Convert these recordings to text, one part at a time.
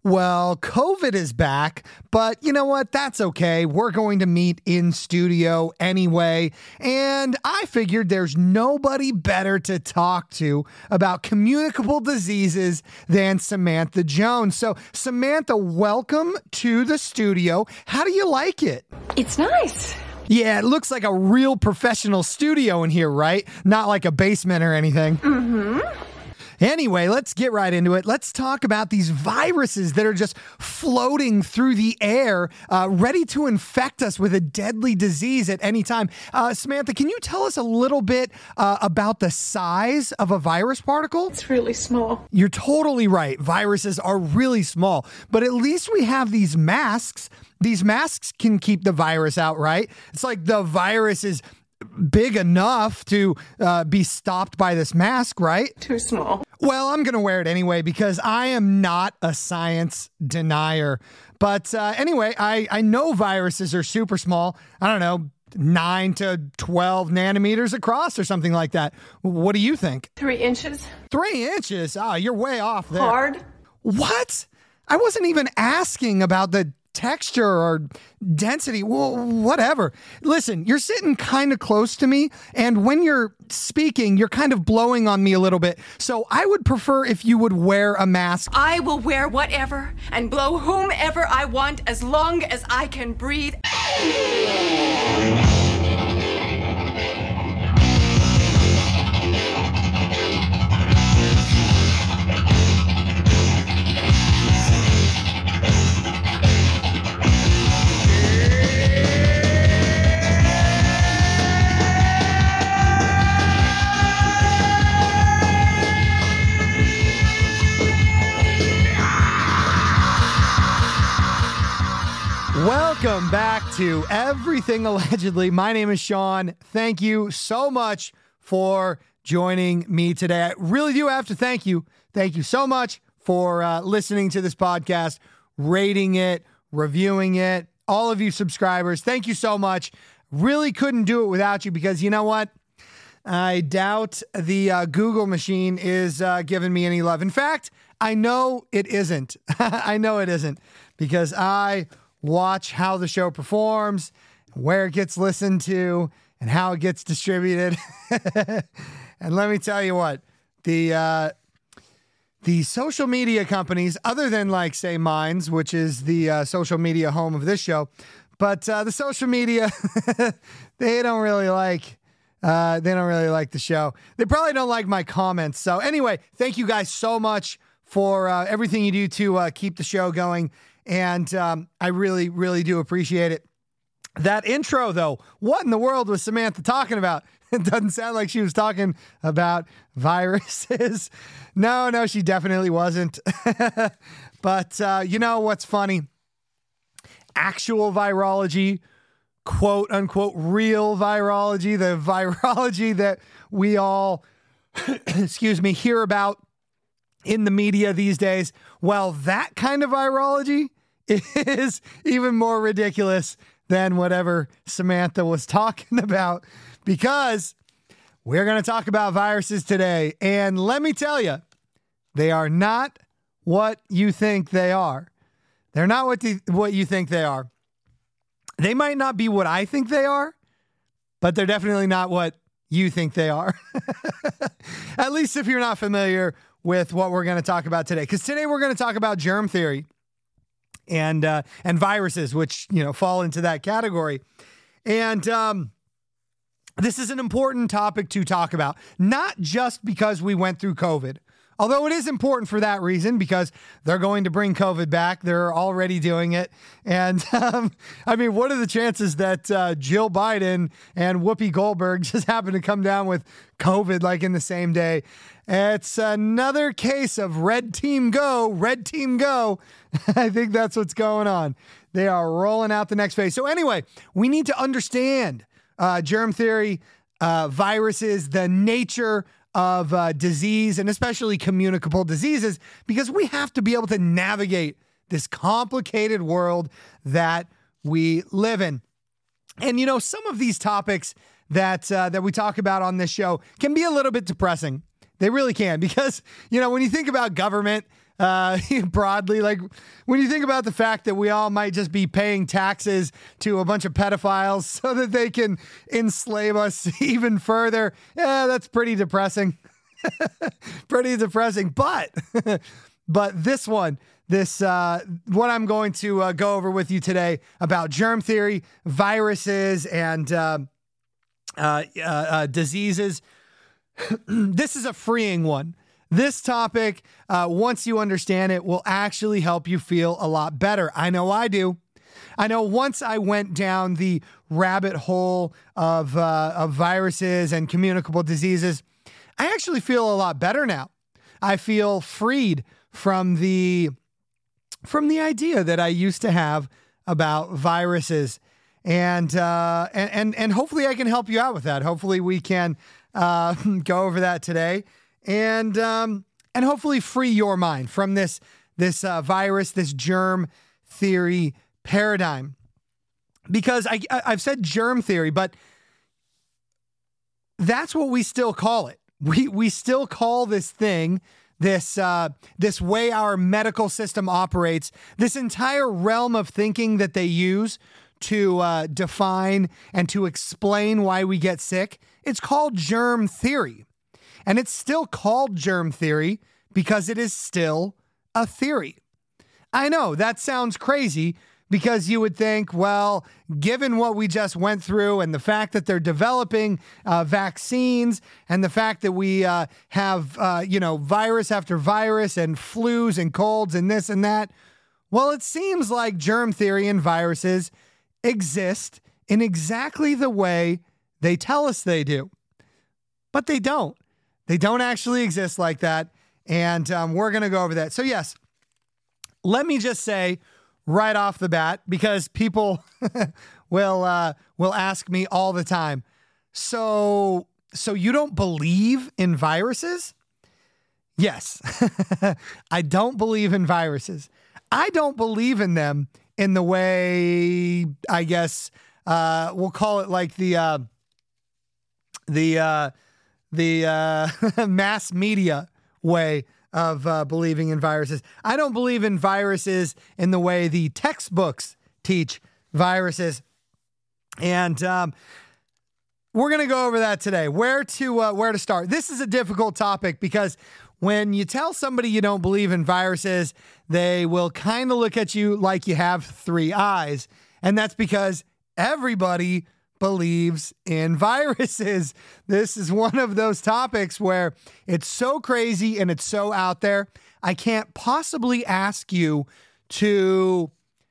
Well, COVID is back, but you know what? That's okay. We're going to meet in studio anyway. And I figured there's nobody better to talk to about communicable diseases than Samantha Jones. So, Samantha, welcome to the studio. How do you like it? It's nice. Yeah, it looks like a real professional studio in here, right? Not like a basement or anything. Mm-hmm. Anyway, let's get right into it. Let's talk about these viruses that are just floating through the air, ready to infect us with a deadly disease at any time. Samantha, can you tell us a little bit about the size of a virus particle? It's really small. You're totally right. Viruses are really small, but at least we have these masks. These masks can keep the virus out, right? It's like the virus is big enough to be stopped by this mask, right? Too small. Well, I'm going to wear it anyway because I am not a science denier. But anyway, I know viruses are super small. I don't know, 9 to 12 nanometers across or something like that. What do you think? 3 inches. 3 inches? Oh, you're way off there. Hard. What? I wasn't even asking about the texture or density. Well, whatever. Listen, you're sitting kind of close to me, and when you're speaking, you're kind of blowing on me a little bit. So I would prefer if you would wear a mask. I will wear whatever and blow whomever I want as long as I can breathe. Welcome back to Everything Allegedly. My name is Sean. Thank you so much for joining me today. I really do have to thank you. Thank you so much for listening to this podcast, rating it, reviewing it. All of you subscribers, thank you so much. Really couldn't do it without you because you know what? I doubt the Google machine is giving me any love. In fact, I know it isn't. I know it isn't because I watch how the show performs, where it gets listened to, and how it gets distributed. And let me tell you what, the social media companies, other than like say Minds, which is the social media home of this show, but the social media, they don't really like the show. They probably don't like my comments. So anyway, thank you guys so much for everything you do to keep the show going. And I really, really do appreciate it. That intro, though, what in the world was Samantha talking about? It doesn't sound like she was talking about viruses. No, she definitely wasn't. But you know what's funny? Actual virology, quote unquote, real virology, the virology that we all, hear about in the media these days. Well, that kind of virology is even more ridiculous than whatever Samantha was talking about, because we're going to talk about viruses today. And let me tell you, they are not what you think they are. They're not what you think they are. They might not be what I think they are, but they're definitely not what you think they are. At least if you're not familiar with what we're going to talk about today. Because today we're going to talk about germ theory and viruses, which, fall into that category. And this is an important topic to talk about, not just because we went through COVID, although it is important for that reason, because they're going to bring COVID back. They're already doing it. And what are the chances that Jill Biden and Whoopi Goldberg just happen to come down with COVID like in the same day? It's another case of red team go, red team go. I think that's what's going on. They are rolling out the next phase. So anyway, we need to understand germ theory, viruses, the nature of disease, and especially communicable diseases, because we have to be able to navigate this complicated world that we live in. And, some of these topics that we talk about on this show can be a little bit depressing. They really can, because, when you think about government, broadly. Like when you think about the fact that we all might just be paying taxes to a bunch of pedophiles so that they can enslave us even further, that's pretty depressing. Pretty depressing. But this one, what I'm going to go over with you today about germ theory, viruses, and diseases. This is a freeing one. This topic, once you understand it, will actually help you feel a lot better. I know I do. I know once I went down the rabbit hole of viruses and communicable diseases, I actually feel a lot better now. I feel freed from the idea that I used to have about viruses, and hopefully I can help you out with that. Hopefully we can go over that today, and hopefully free your mind from this virus, this germ theory paradigm. Because I've said germ theory, but that's what we still call it. We still call this thing, this way our medical system operates, this entire realm of thinking that they use to define and to explain why we get sick. It's called germ theory. And it's still called germ theory because it is still a theory. I know that sounds crazy, because you would think, well, given what we just went through and the fact that they're developing vaccines and the fact that we have, virus after virus and flus and colds and this and that, well, it seems like germ theory and viruses exist in exactly the way they tell us they do. But they don't. They don't actually exist like that. And we're going to go over that. So yes, let me just say, right off the bat, because people will ask me all the time, so you don't believe in viruses? Yes, I don't believe in viruses. I don't believe in them in the way, I guess, we'll call it like the mass media way of believing in viruses. I don't believe in viruses in the way the textbooks teach viruses. And we're going to go over that today. Where to start? This is a difficult topic because when you tell somebody you don't believe in viruses, they will kind of look at you like you have three eyes. And that's because everybody believes in viruses. This is one of those topics where it's so crazy and it's so out there. I can't possibly ask you to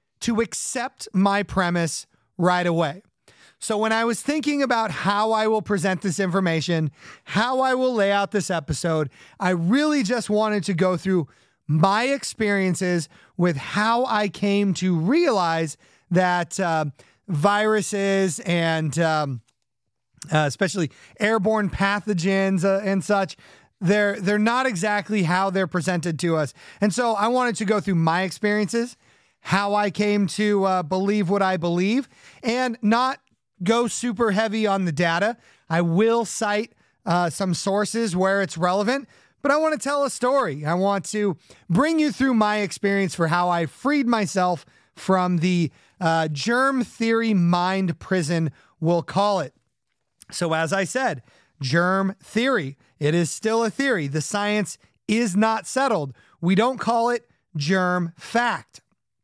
accept my premise right away. So when I was thinking about how I will present this information, how I will lay out this episode, I really just wanted to go through my experiences with how I came to realize that viruses and especially airborne pathogens and such, they're not exactly how they're presented to us. And so I wanted to go through my experiences, how I came to believe what I believe, and not go super heavy on the data. I will cite some sources where it's relevant, but I want to tell a story. I want to bring you through my experience for how I freed myself from the germ theory mind prison, we'll call it. So as I said, germ theory, it is still a theory. The science is not settled. We don't call it germ fact.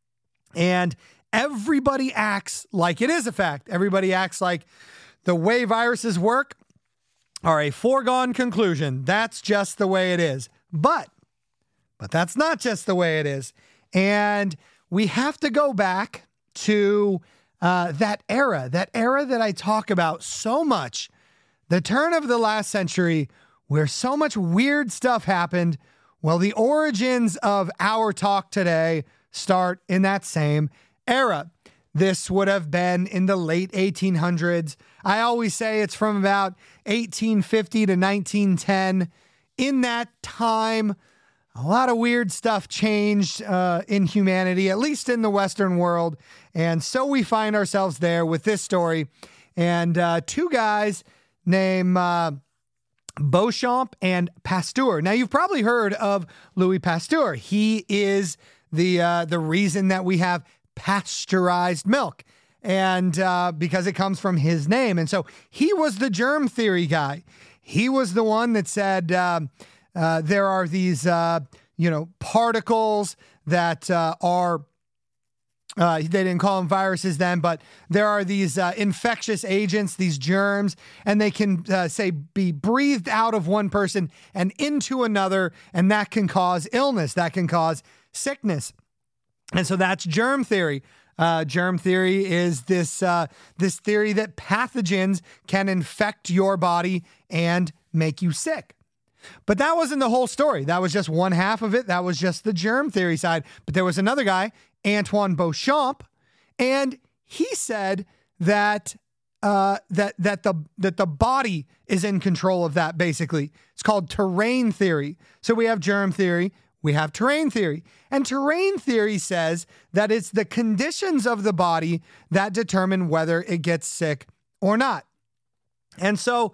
And everybody acts like it is a fact. Everybody acts like the way viruses work are a foregone conclusion. That's just the way it is. But that's not just the way it is. And we have to go back to that era that I talk about so much, the turn of the last century, where so much weird stuff happened. Well, the origins of our talk today start in that same era. This would have been in the late 1800s. I always say it's from about 1850 to 1910. In that time, a lot of weird stuff changed in humanity, at least in the Western world. And so we find ourselves there with this story. And two guys named Beauchamp and Pasteur. Now, you've probably heard of Louis Pasteur. He is the reason that we have pasteurized milk, and because it comes from his name. And so he was the germ theory guy. He was the one that said there are these particles that are they didn't call them viruses then, but there are these infectious agents, these germs, and they can be breathed out of one person and into another, and that can cause illness, that can cause sickness. And so that's germ theory. Germ theory is this theory that pathogens can infect your body and make you sick. But that wasn't the whole story. That was just one half of it. That was just the germ theory side. But there was another guy, Antoine Beauchamp, and he said that the body is in control of that. Basically, it's called terrain theory. So we have germ theory, we have terrain theory, and terrain theory says that it's the conditions of the body that determine whether it gets sick or not. And so,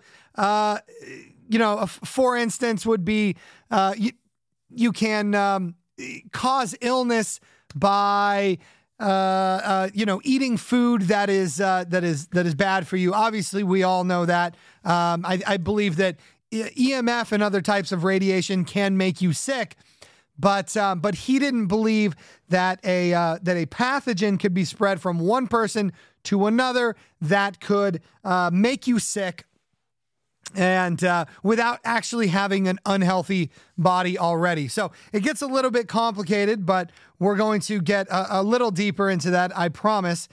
for instance, would be you can cause illness by eating food that is bad for you. Obviously, we all know that. I believe that EMF and other types of radiation can make you sick, but he didn't believe that a pathogen could be spread from one person to another that could make you sick, and without actually having an unhealthy body already. So it gets a little bit complicated, but we're going to get a little deeper into that, I promise.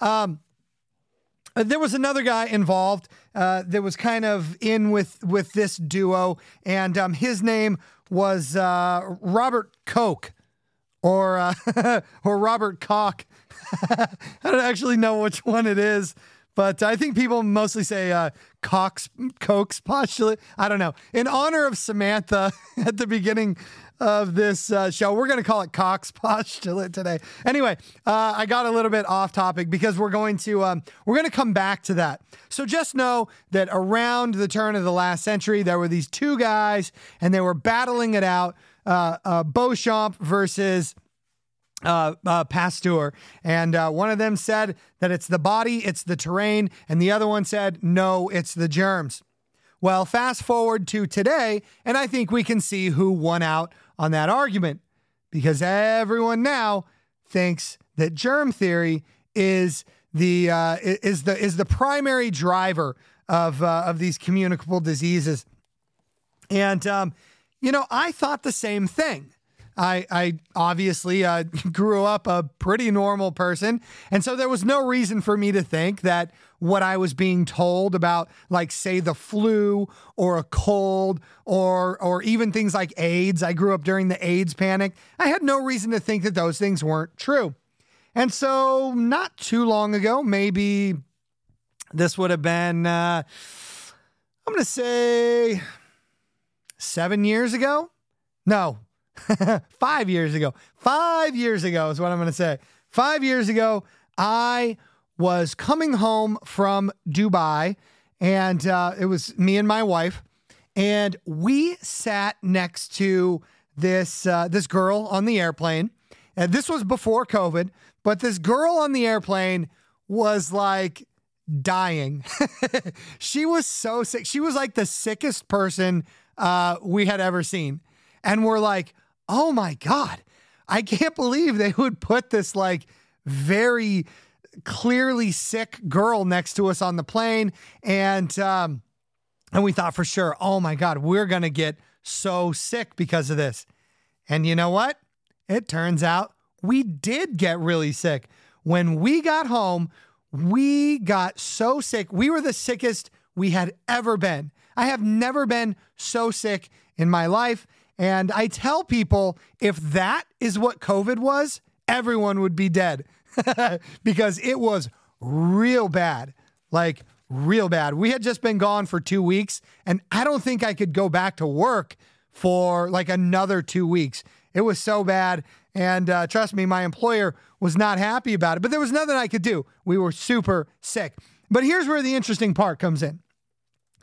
There was another guy involved that was kind of in with this duo, and his name was Robert Koch, or Robert Koch. I don't actually know which one it is, but I think people mostly say Koch's postulate. I don't know. In honor of Samantha at the beginning of this show, we're going to call it Koch's postulate today. Anyway, I got a little bit off topic because we're going to come back to that. So just know that around the turn of the last century, there were these two guys, and they were battling it out. Beauchamp versus Pasteur, and one of them said that it's the body, it's the terrain, and the other one said, no, it's the germs. Well, fast forward to today, and I think we can see who won out on that argument, because everyone now thinks that germ theory is the primary driver of these communicable diseases. And I thought the same thing. I obviously grew up a pretty normal person, and so there was no reason for me to think that what I was being told about, like, say, the flu or a cold or even things like AIDS. I grew up during the AIDS panic. I had no reason to think that those things weren't true. And so not too long ago, maybe this would have been, I'm going to say 7 years ago. No. 5 years ago. 5 years ago is what I'm going to say. 5 years ago, I was coming home from Dubai, and it was me and my wife, and we sat next to this girl on the airplane. And this was before COVID, but this girl on the airplane was like dying. She was so sick. She was like the sickest person we had ever seen. And we're like, oh my God, I can't believe they would put this like very clearly sick girl next to us on the plane. And we thought for sure, oh my God, we're going to get so sick because of this. And you know what? It turns out we did get really sick. When we got home, we got so sick. We were the sickest we had ever been. I have never been so sick in my life. And I tell people, if that is what COVID was, everyone would be dead because it was real bad, like real bad. We had just been gone for 2 weeks, and I don't think I could go back to work for like another 2 weeks. It was so bad. And trust me, my employer was not happy about it, but there was nothing I could do. We were super sick. But here's where the interesting part comes in.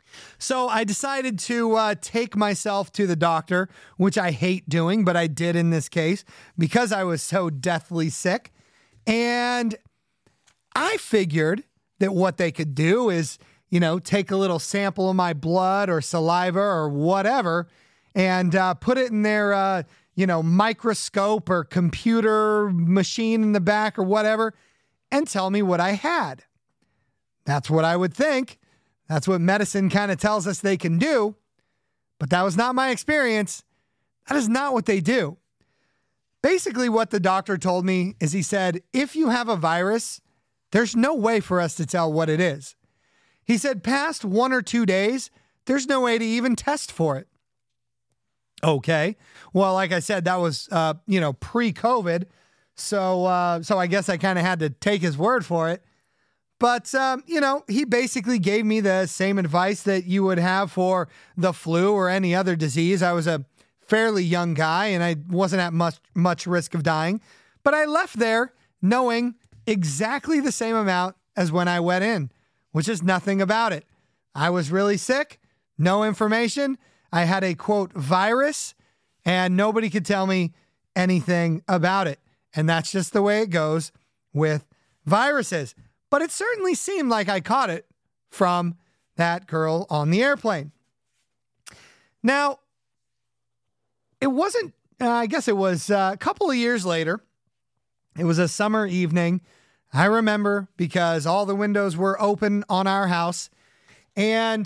So I decided to take myself to the doctor, which I hate doing, but I did in this case because I was so deathly sick. And I figured that what they could do is, take a little sample of my blood or saliva or whatever and put it in their, microscope or computer machine in the back or whatever and tell me what I had. That's what I would think. That's what medicine kind of tells us they can do. But that was not my experience. That is not what they do. Basically, what the doctor told me is he said, if you have a virus, there's no way for us to tell what it is. He said, past 1 or 2 days, there's no way to even test for it. Okay. Well, like I said, that was, pre-COVID. So I guess I kind of had to take his word for it. But, he basically gave me the same advice that you would have for the flu or any other disease. I was a fairly young guy and I wasn't at much risk of dying. But I left there knowing exactly the same amount as when I went in, which is nothing about it. I was really sick, no information. I had a, quote, virus, and nobody could tell me anything about it. And that's just the way it goes with viruses. But it certainly seemed like I caught it from that girl on the airplane. Now, it wasn't, I guess it was a couple of years later. It was a summer evening. I remember because all the windows were open on our house. And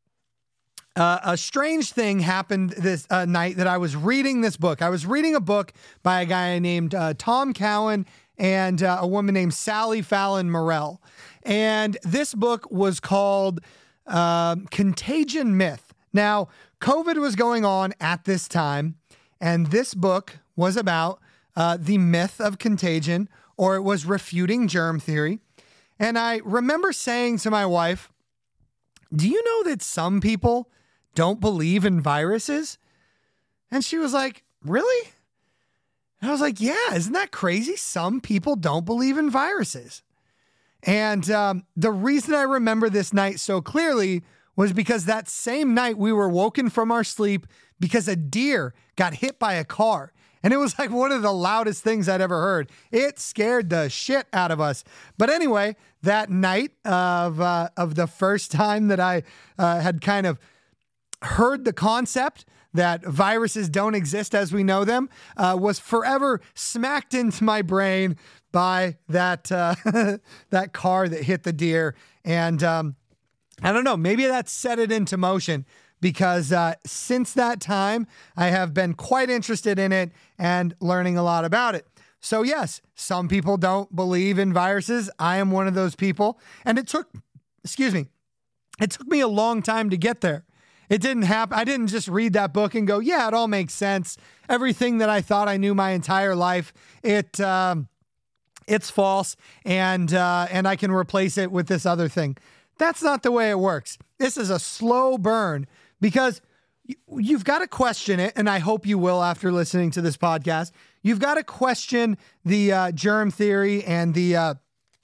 a strange thing happened this night that I was reading this book. I was reading a book by a guy named Tom Cowan and a woman named Sally Fallon Morell. And this book was called Contagion Myth. Now, COVID was going on at this time, and this book was about the myth of contagion, or it was refuting germ theory. And I remember saying to my wife, do you know that some people don't believe in viruses? And she was like, really? And I was like, yeah, isn't that crazy? Some people don't believe in viruses. And the reason I remember this night so clearly was because that same night we were woken from our sleep because a deer got hit by a car. And it was like one of the loudest things I'd ever heard. It scared the shit out of us. But anyway, that night of the first time that I had kind of heard the concept that viruses don't exist as we know them, was forever smacked into my brain by that that car that hit the deer. And I don't know, maybe that set it into motion because since that time, I have been quite interested in it and learning a lot about it. So yes, some people don't believe in viruses. I am one of those people. And it took me a long time to get there. It didn't happen. I didn't just read that book and go, yeah, it all makes sense. Everything that I thought I knew my entire life, it's false, and I can replace it with this other thing. That's not the way it works. This is a slow burn because you've got to question it, and I hope you will after listening to this podcast. You've got to question the germ theory and the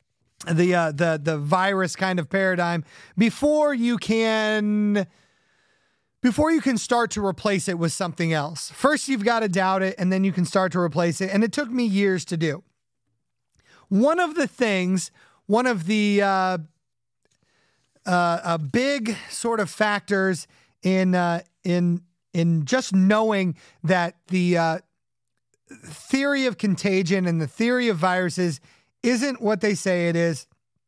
virus kind of paradigm before you can start to replace it with something else. First, you've got to doubt it, and then you can start to replace it. And it took me years to do. One of the big sort of factors in just knowing that the theory of contagion and the theory of viruses isn't what they say it is,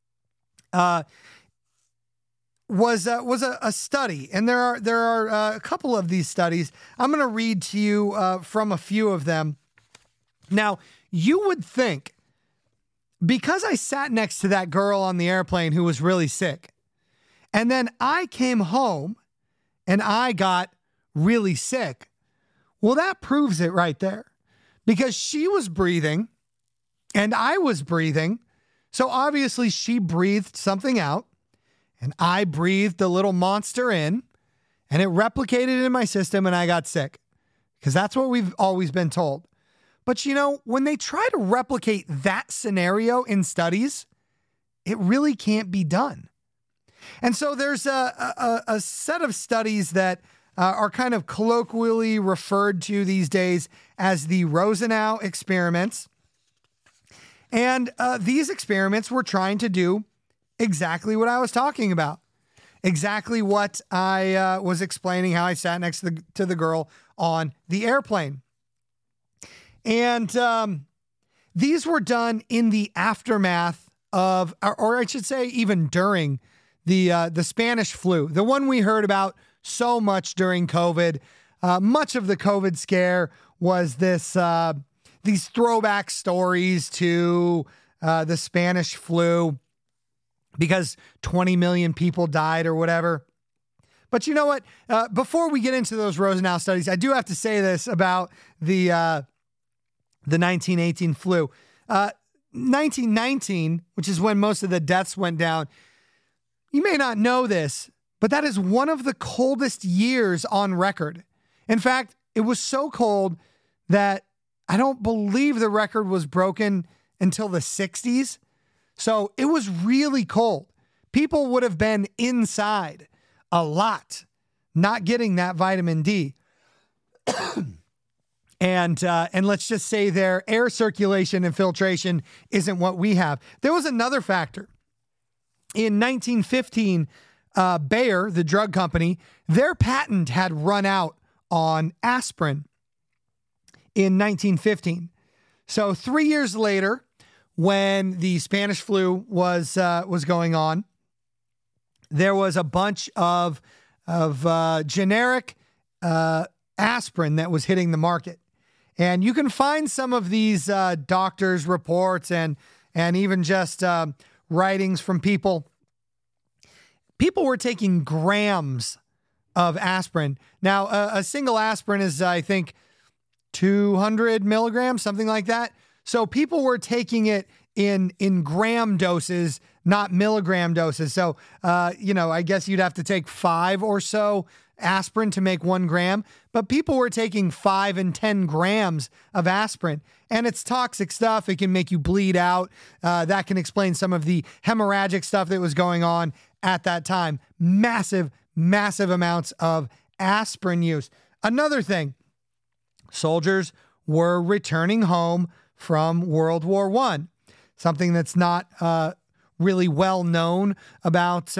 was a study. And there are a couple of these studies. I'm going to read to you from a few of them. Now, you would think, because I sat next to that girl on the airplane who was really sick, and then I came home and I got really sick, well, that proves it right there. Because she was breathing and I was breathing. So obviously she breathed something out and I breathed a little monster in and it replicated in my system and I got sick. Because that's what we've always been told. But you know, when they try to replicate that scenario in studies, it really can't be done. And so there's a set of studies that are kind of colloquially referred to these days as the Rosenau experiments. And these experiments were trying to do exactly what I was talking about. Exactly what I was explaining, how I sat next to the girl on the airplane. And these were done in the aftermath of, or I should say even during the Spanish flu, the one we heard about so much during COVID. Much of the COVID scare was these throwback stories to the Spanish flu, because 20 million people died or whatever. But you know what? Before we get into those Rosenau studies, I do have to say this about the 1918 flu. 1919, which is when most of the deaths went down, you may not know this, but that is one of the coldest years on record. In fact, it was so cold that I don't believe the record was broken until the 60s. So it was really cold. People would have been inside a lot, not getting that vitamin D. And let's just say their air circulation and filtration isn't what we have. There was another factor. In 1915, Bayer, the drug company, their patent had run out on aspirin in 1915. So 3 years later, when the Spanish flu was going on, there was a bunch of generic aspirin that was hitting the market. And you can find some of these doctors' reports and even just writings from people. People were taking grams of aspirin. Now, a single aspirin is, I think, 200 milligrams, something like that. So people were taking it in gram doses, not milligram doses. So, I guess you'd have to take 5 or so aspirin to make 1 gram, but people were taking 5 and 10 grams of aspirin, and it's toxic stuff. It can make you bleed out. That can explain some of the hemorrhagic stuff that was going on at that time. Massive, massive amounts of aspirin use. Another thing, soldiers were returning home from World War I. Something that's not really well known about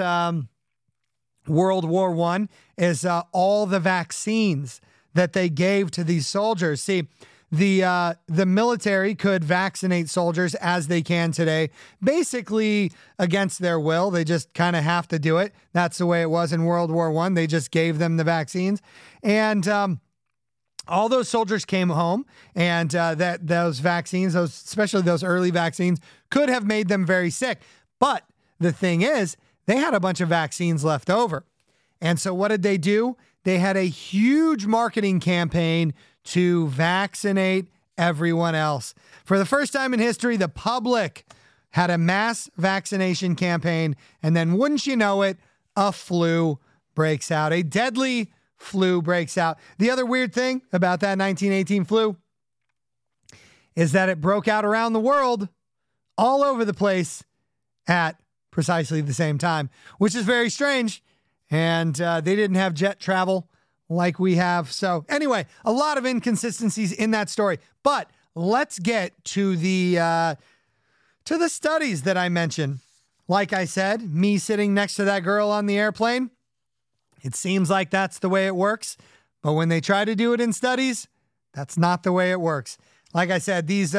World War I is all the vaccines that they gave to these soldiers. See, the military could vaccinate soldiers as they can today, basically against their will. They just kind of have to do it. That's the way it was in World War I. They just gave them the vaccines. And all those soldiers came home, and those vaccines, especially those early vaccines, could have made them very sick. But the thing is, they had a bunch of vaccines left over. And so what did they do? They had a huge marketing campaign to vaccinate everyone else. For the first time in history, the public had a mass vaccination campaign. And then wouldn't you know it, a flu breaks out. A deadly flu breaks out. The other weird thing about that 1918 flu is that it broke out around the world, all over the place at precisely the same time, which is very strange. And they didn't have jet travel like we have. So anyway, a lot of inconsistencies in that story. But let's get to the studies that I mentioned. Like I said, me sitting next to that girl on the airplane, it seems like that's the way it works. But when they try to do it in studies, that's not the way it works. Like I said, these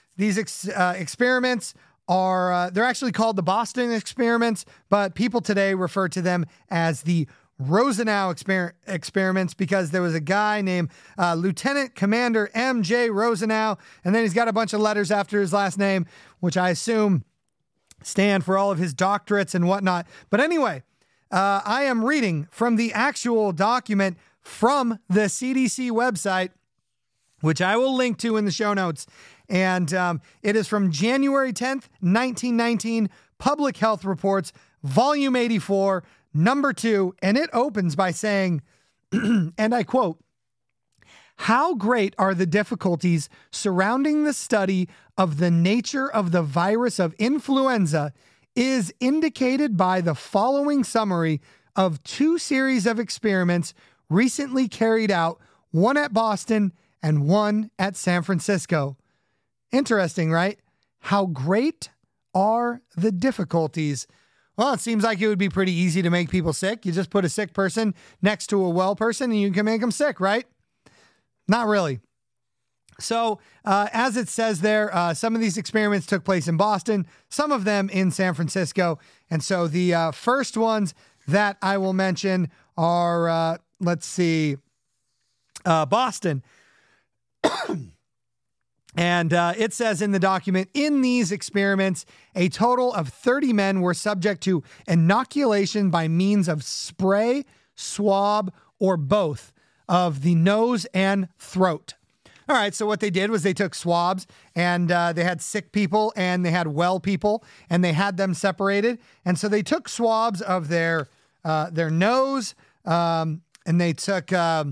experiments are, they're actually called the Boston experiments, but people today refer to them as the Rosenau experiments because there was a guy named Lieutenant Commander M.J. Rosenau, and then he's got a bunch of letters after his last name, which I assume stand for all of his doctorates and whatnot. But anyway, I am reading from the actual document from the CDC website, which I will link to in the show notes. And it is from January 10th, 1919, Public Health Reports, Volume 84, Number 2. And it opens by saying, and I quote, "How great are the difficulties surrounding the study of the nature of the virus of influenza is indicated by the following summary of 2 series of experiments recently carried out, one at Boston and one at San Francisco. Interesting, right? How great are the difficulties? Well, it seems like it would be pretty easy to make people sick. You just put a sick person next to a well person and you can make them sick, right? Not really. So, as it says there, some of these experiments took place in Boston, some of them in San Francisco. And so the first ones that I will mention are, Boston. And it says in the document, in these experiments, a total of 30 men were subject to inoculation by means of spray, swab, or both of the nose and throat. All right, so what they did was they took swabs and they had sick people and they had well people and they had them separated. And so they took swabs of their nose and they took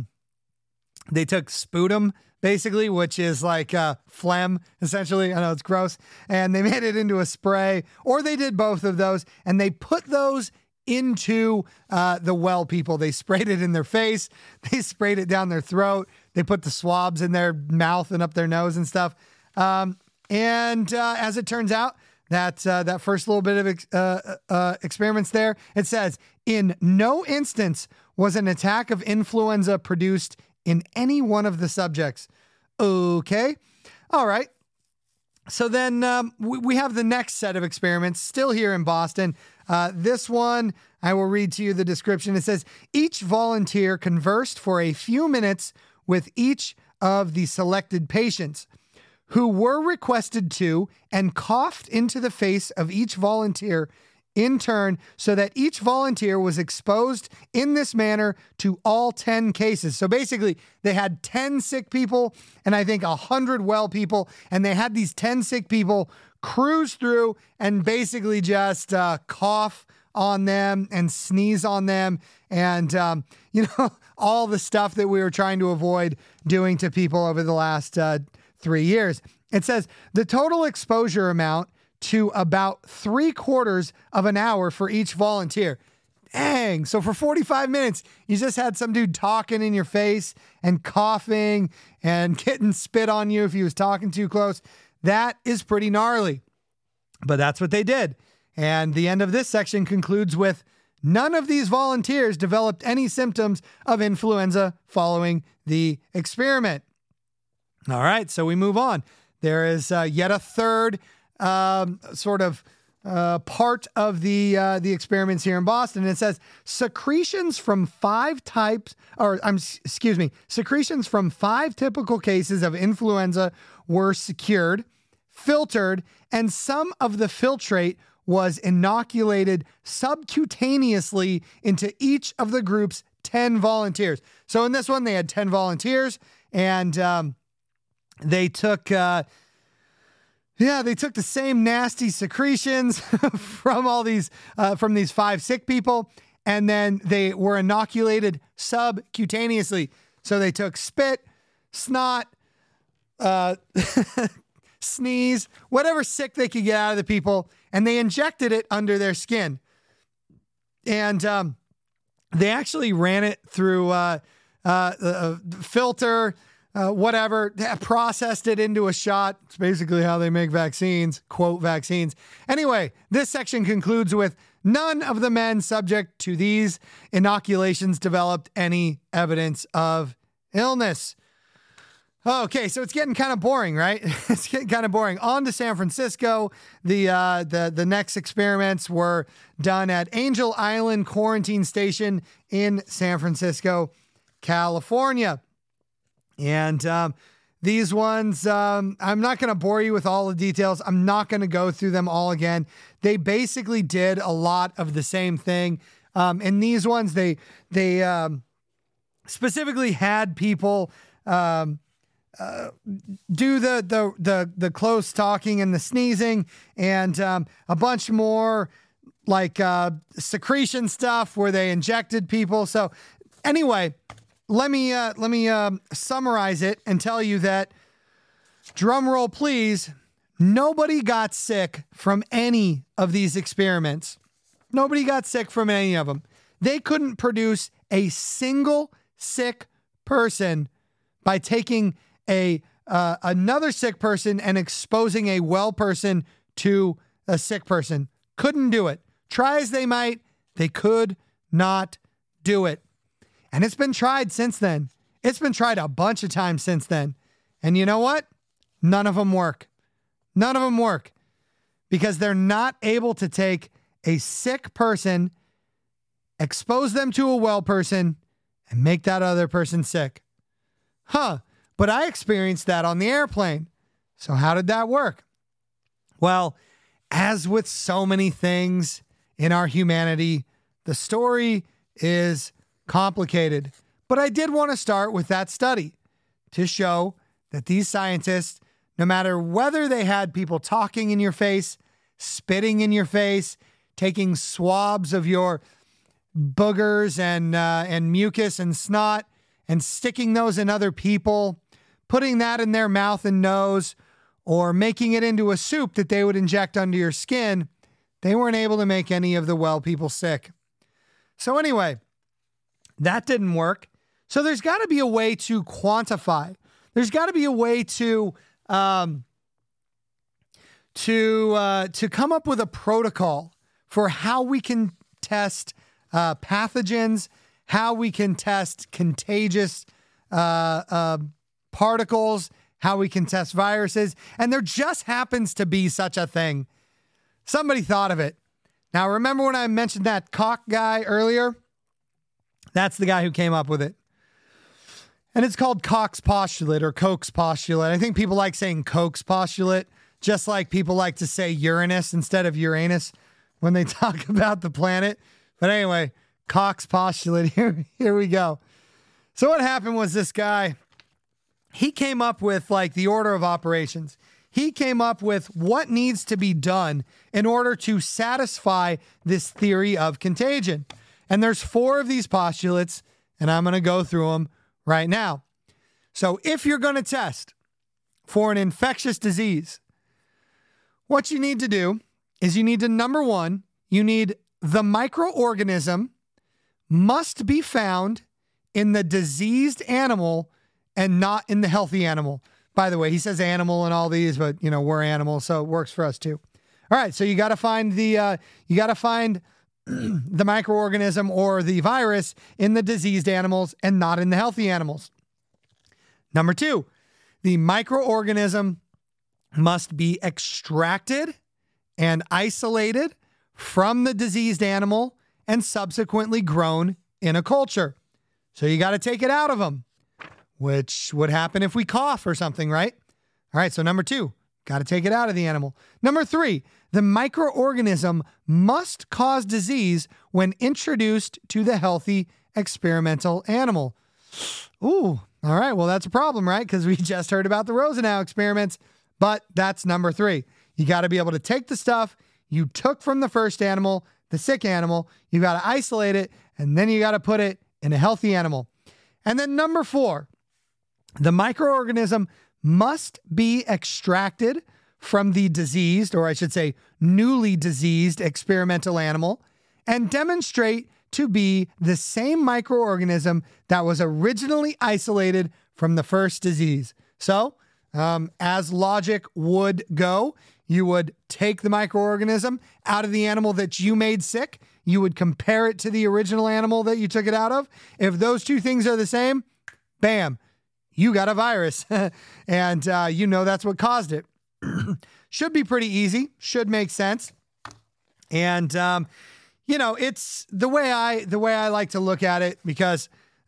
sputum, basically, which is like phlegm, essentially. I know it's gross. And they made it into a spray, or they did both of those, and they put those into the well people. They sprayed it in their face. They sprayed it down their throat. They put the swabs in their mouth and up their nose and stuff. And as it turns out, that first little bit of experiments there, it says, in no instance was an attack of influenza produced in any one of the subjects. Okay. All right. So then we have the next set of experiments still here in Boston. This one, I will read to you the description. It says, each volunteer conversed for a few minutes with each of the selected patients, who were requested to and coughed into the face of each volunteer in turn, so that each volunteer was exposed in this manner to all 10 cases. So basically, they had 10 sick people and I think 100 well people, and they had these 10 sick people cruise through and basically just cough on them and sneeze on them and, all the stuff that we were trying to avoid doing to people over the last 3 years. It says the total exposure amount to about 3/4 of an hour for each volunteer. Dang. So for 45 minutes, you just had some dude talking in your face and coughing and getting spit on you if he was talking too close. That is pretty gnarly. But that's what they did. And the end of this section concludes with, none of these volunteers developed any symptoms of influenza following the experiment. All right, so we move on. There is yet a third part of the experiments here in Boston. It says secretions from 5 typical cases of influenza were secured, filtered, and some of the filtrate was inoculated subcutaneously into each of the group's 10 volunteers. So in this one, they had 10 volunteers, and they took the same nasty secretions from all these from these 5 sick people, and then they were inoculated subcutaneously. So they took spit, snot, sneeze, whatever sick they could get out of the people, and they injected it under their skin. And they actually ran it through a filter, whatever, processed it into a shot. It's basically how they make vaccines, quote, vaccines. Anyway, this section concludes with, none of the men subject to these inoculations developed any evidence of illness. Okay, so it's getting kind of boring, right? It's getting kind of boring. On to San Francisco. The next experiments were done at Angel Island Quarantine Station in San Francisco, California. And these ones, I'm not going to bore you with all the details. I'm not going to go through them all again. They basically did a lot of the same thing. In these ones, they specifically had people do the close talking and the sneezing, and a bunch more like secretion stuff where they injected people. So anyway, let me summarize it and tell you that, drum roll please, Nobody got sick from any of these experiments. Nobody got sick from any of them. They couldn't produce a single sick person by taking another sick person and exposing a well person to a sick person. Couldn't do it. Try as they might, they could not do it. And it's been tried since then. It's been tried a bunch of times since then. And you know what? None of them work. None of them work because they're not able to take a sick person, expose them to a well person, and make that other person sick. But I experienced that on the airplane. So how did that work? Well, as with so many things in our humanity, the story is complicated. But I did want to start with that study to show that these scientists, no matter whether they had people talking in your face, spitting in your face, taking swabs of your boogers and mucus and snot and sticking those in other people, putting that in their mouth and nose, or making it into a soup that they would inject under your skin, they weren't able to make any of the well people sick. So anyway, that didn't work. So there's got to be a way to quantify. There's got to be a way to come up with a protocol for how we can test pathogens, how we can test contagious particles, how we can test viruses. And there just happens to be such a thing. Somebody thought of it. Now, remember when I mentioned that Koch guy earlier? That's the guy who came up with it. And it's called Koch's postulate or Koch's postulate. I think people like saying Koch's postulate, just like people like to say Uranus instead of Uranus when they talk about the planet. But anyway, Koch's postulate, here we go. So what happened was this guy, he came up with like the order of operations. He came up with what needs to be done in order to satisfy this theory of contagion. And there's 4 of these postulates, and I'm going to go through them right now. So if you're going to test for an infectious disease, what you need to do is you need to, number 1, you need the microorganism must be found in the diseased animal and not in the healthy animal. By the way, he says animal in all these, but we're animals, so it works for us too. All right, so you got to find the the microorganism or the virus in the diseased animals and not in the healthy animals. Number 2, the microorganism must be extracted and isolated from the diseased animal and subsequently grown in a culture. So you got to take it out of them, which would happen if we cough or something, right? All right, so number 2, got to take it out of the animal. Number 3, the microorganism must cause disease when introduced to the healthy experimental animal. Ooh, all right, well, that's a problem, right? Because we just heard about the Rosenau experiments, but that's number 3. You got to be able to take the stuff you took from the first animal, the sick animal, you got to isolate it, and then you got to put it in a healthy animal. And then number 4, the microorganism must be extracted from the diseased, or I should say newly diseased experimental animal and demonstrate to be the same microorganism that was originally isolated from the first disease. So, as logic would go, you would take the microorganism out of the animal that you made sick. You would compare it to the original animal that you took it out of. If those 2 things are the same, bam, you got a virus. And that's what caused it. Should be pretty easy. Should make sense. And, it's the way I like to look at it because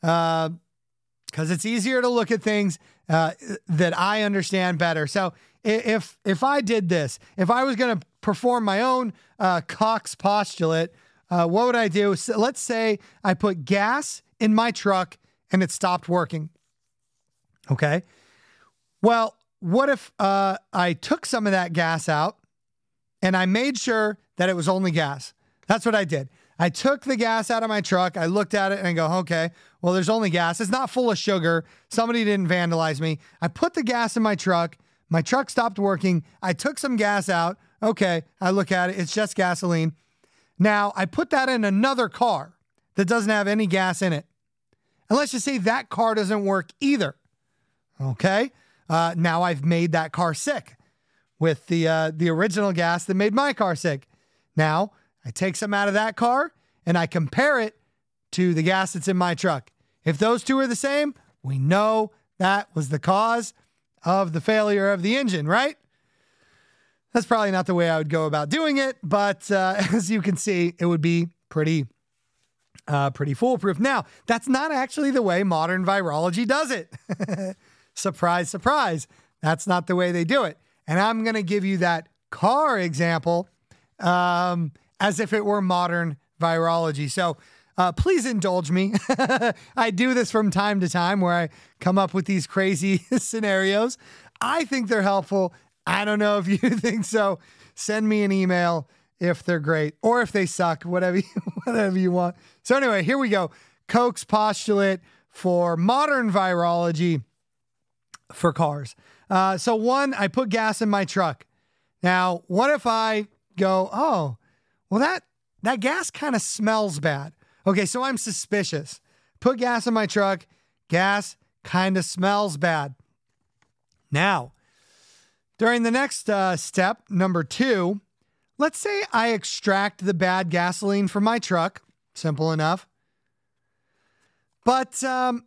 it's easier to look at things that I understand better. So if I did this, if I was going to perform my own Koch's postulate, what would I do? So let's say I put gas in my truck and it stopped working. Okay. Well, what if I took some of that gas out and I made sure that it was only gas? That's what I did. I took the gas out of my truck. I looked at it and I go, okay, well, there's only gas. It's not full of sugar. Somebody didn't vandalize me. I put the gas in my truck. My truck stopped working. I took some gas out. Okay, I look at it. It's just gasoline. Now, I put that in another car that doesn't have any gas in it. And let's just say that car doesn't work either. Okay, now I've made that car sick with the original gas that made my car sick. Now, I take some out of that car and I compare it to the gas that's in my truck. If those two are the same, we know that was the cause of the failure of the engine, right? That's probably not the way I would go about doing it, but as you can see, it would be pretty foolproof. Now, that's not actually the way modern virology does it. Surprise, surprise. That's not the way they do it. And I'm going to give you that car example as if it were modern virology. So please indulge me. I do this from time to time where I come up with these crazy scenarios. I think they're helpful. I don't know if you think so. Send me an email if they're great or if they suck, whatever you want. So anyway, here we go. Koch's postulate for modern virology for cars. So one, I put gas in my truck. Now, what if I go, oh, well, that gas kind of smells bad. Okay, so I'm suspicious. Put gas in my truck. Gas kind of smells bad. Now, during the next step, number 2, let's say I extract the bad gasoline from my truck. Simple enough. But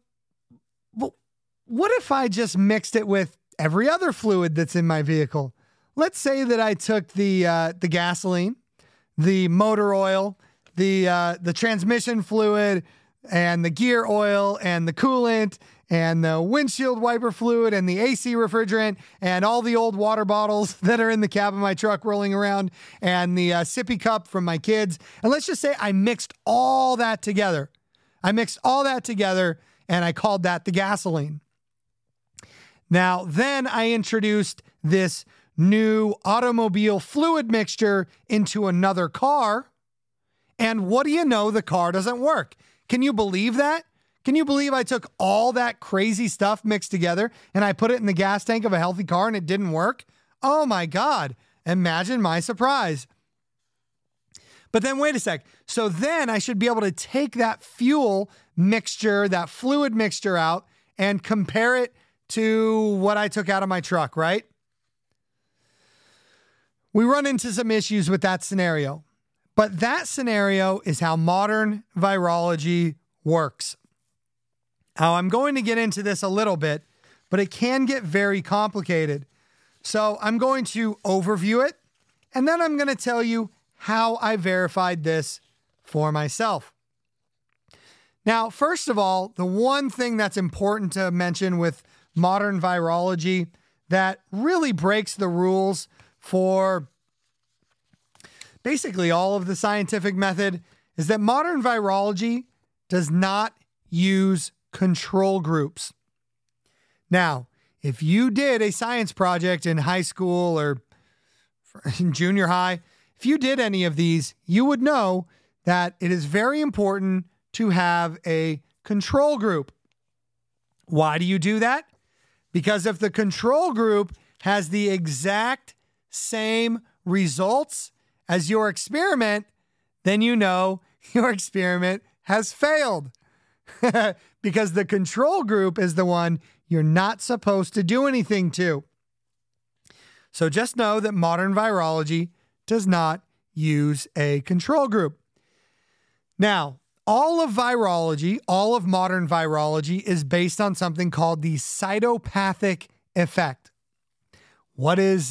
what if I just mixed it with every other fluid that's in my vehicle? Let's say that I took the gasoline, the motor oil, the transmission fluid, and the gear oil, and the coolant, and the windshield wiper fluid, and the AC refrigerant, and all the old water bottles that are in the cab of my truck rolling around, and the sippy cup from my kids. And let's just say I mixed all that together. And I called that the gasoline. Now, then I introduced this new automobile fluid mixture into another car. And what do you know? The car doesn't work. Can you believe that? Can you believe I took all that crazy stuff mixed together and I put it in the gas tank of a healthy car and it didn't work? Oh my God. Imagine my surprise. But then wait a sec. So then I should be able to take that fuel mixture, that fluid mixture out and compare it to what I took out of my truck, right? We run into some issues with that scenario. But that scenario is how modern virology works. Now, I'm going to get into this a little bit, but it can get very complicated. So I'm going to overview it, and then I'm going to tell you how I verified this for myself. Now, first of all, the one thing that's important to mention with modern virology that really breaks the rules for basically all of the scientific method is that modern virology does not use control groups. Now, if you did a science project in high school or in junior high, if you did any of these, you would know that it is very important to have a control group. Why do you do that? Because if the control group has the exact same results as your experiment, then you know your experiment has failed. Because the control group is the one you're not supposed to do anything to. So just know that modern virology does not use a control group. Now, all of modern virology is based on something called the cytopathic effect. What does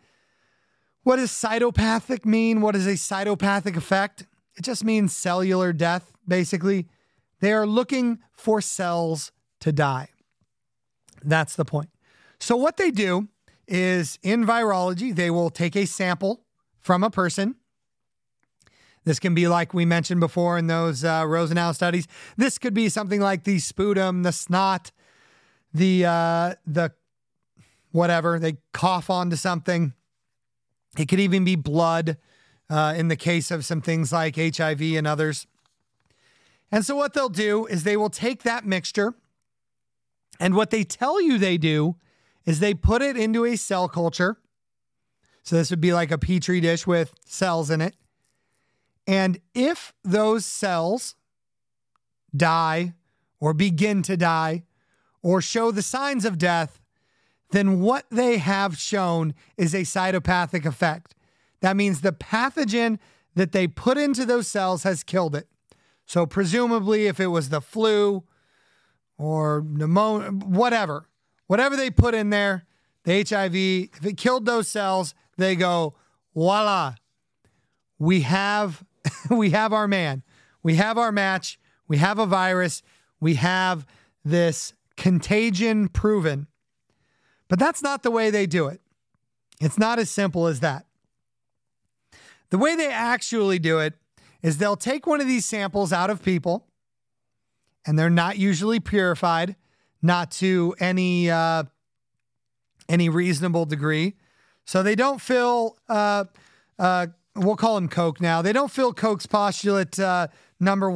cytopathic mean? What is a cytopathic effect? It just means cellular death, basically. They are looking for cells to die. That's the point. So what they do is in virology, they will take a sample from a person. This can be like we mentioned before in those Rosenau studies. This could be something like the sputum, the snot, the whatever. They cough onto something. It could even be blood in the case of some things like HIV and others. And so what they'll do is they will take that mixture, and what they tell you they do is they put it into a cell culture. So this would be like a petri dish with cells in it. And if those cells die or begin to die or show the signs of death, then what they have shown is a cytopathic effect. That means the pathogen that they put into those cells has killed it. So presumably if it was the flu or pneumonia, whatever they put in there, the HIV, if it killed those cells, they go, voila, we have our man. We have our match. We have a virus. We have this contagion proven. But that's not the way they do it. It's not as simple as that. The way they actually do it is they'll take one of these samples out of people, and they're not usually purified, not to any reasonable degree. So they don't fill, we'll call them Coke now. They don't fill Coke's postulate number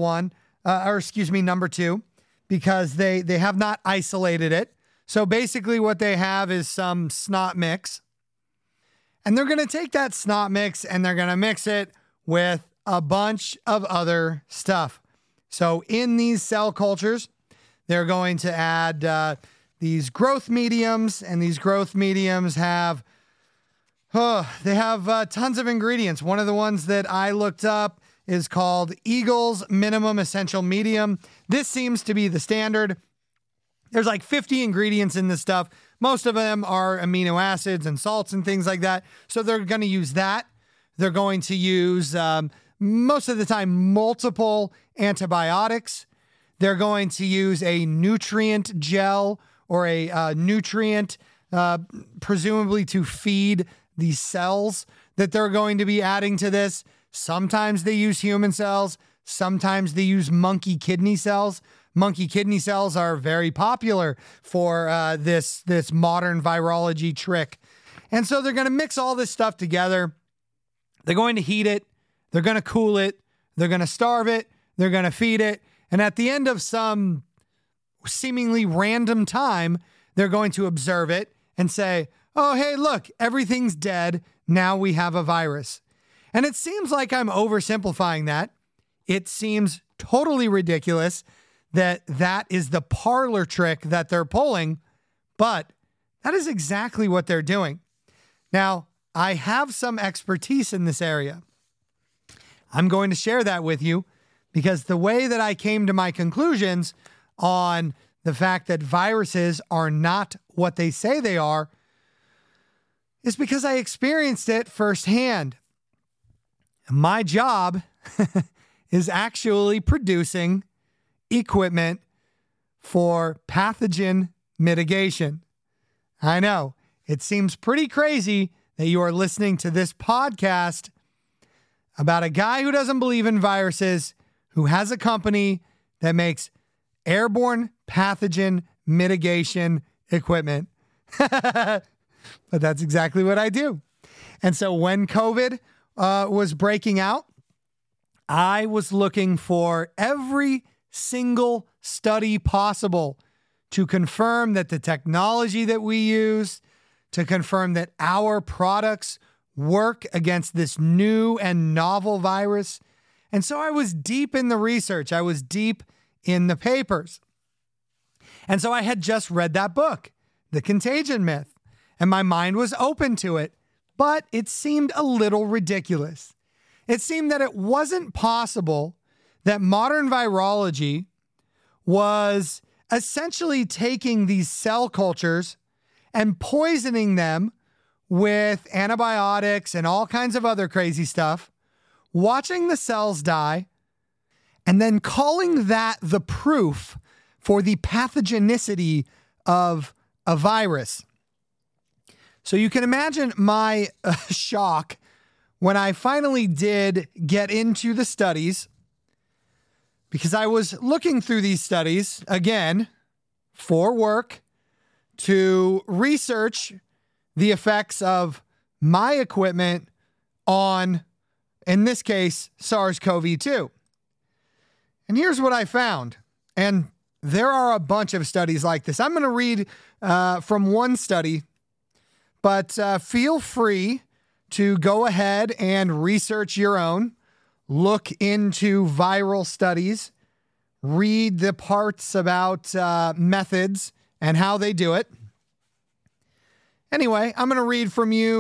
2, because they have not isolated it. So basically what they have is some snot mix. And they're going to take that snot mix and they're going to mix it with a bunch of other stuff. So in these cell cultures, they're going to add these growth mediums, and these growth mediums have tons of ingredients. One of the ones that I looked up is called Eagle's Minimum Essential Medium. This seems to be the standard. There's like 50 ingredients in this stuff. Most of them are amino acids and salts and things like that. So they're going to use that. They're going to use, most of the time, multiple antibiotics. They're going to use a nutrient gel or a nutrient, presumably to feed these cells that they're going to be adding to this. Sometimes they use human cells. Sometimes they use monkey kidney cells. Monkey kidney cells are very popular for this modern virology trick. And so they're going to mix all this stuff together. They're going to heat it. They're going to cool it. They're going to starve it. They're going to feed it. And at the end of some seemingly random time, they're going to observe it and say, oh, hey, look, everything's dead. Now we have a virus. And it seems like I'm oversimplifying that. It seems totally ridiculous that is the parlor trick that they're pulling, but that is exactly what they're doing. Now, I have some expertise in this area. I'm going to share that with you because the way that I came to my conclusions on the fact that viruses are not what they say they are is because I experienced it firsthand. My job is actually producing equipment for pathogen mitigation. I know it seems pretty crazy that you are listening to this podcast about a guy who doesn't believe in viruses, who has a company that makes airborne pathogen mitigation equipment. But that's exactly what I do. And so when COVID was breaking out, I was looking for every single study possible to confirm that the technology that we use, to confirm that our products work against this new and novel virus. And so I was deep in the research. I was deep in the papers. And so I had just read that book, The Contagion Myth, and my mind was open to it, but it seemed a little ridiculous. It seemed that it wasn't possible that modern virology was essentially taking these cell cultures and poisoning them with antibiotics and all kinds of other crazy stuff, watching the cells die, and then calling that the proof for the pathogenicity of a virus. So you can imagine my shock when I finally did get into the studies, because I was looking through these studies, again, for work, to research the effects of my equipment on, in this case, SARS-CoV-2. And here's what I found. And there are a bunch of studies like this. I'm going to read from one study, but feel free to go ahead and research your own, look into viral studies, read the parts about methods and how they do it. Anyway, I'm going to read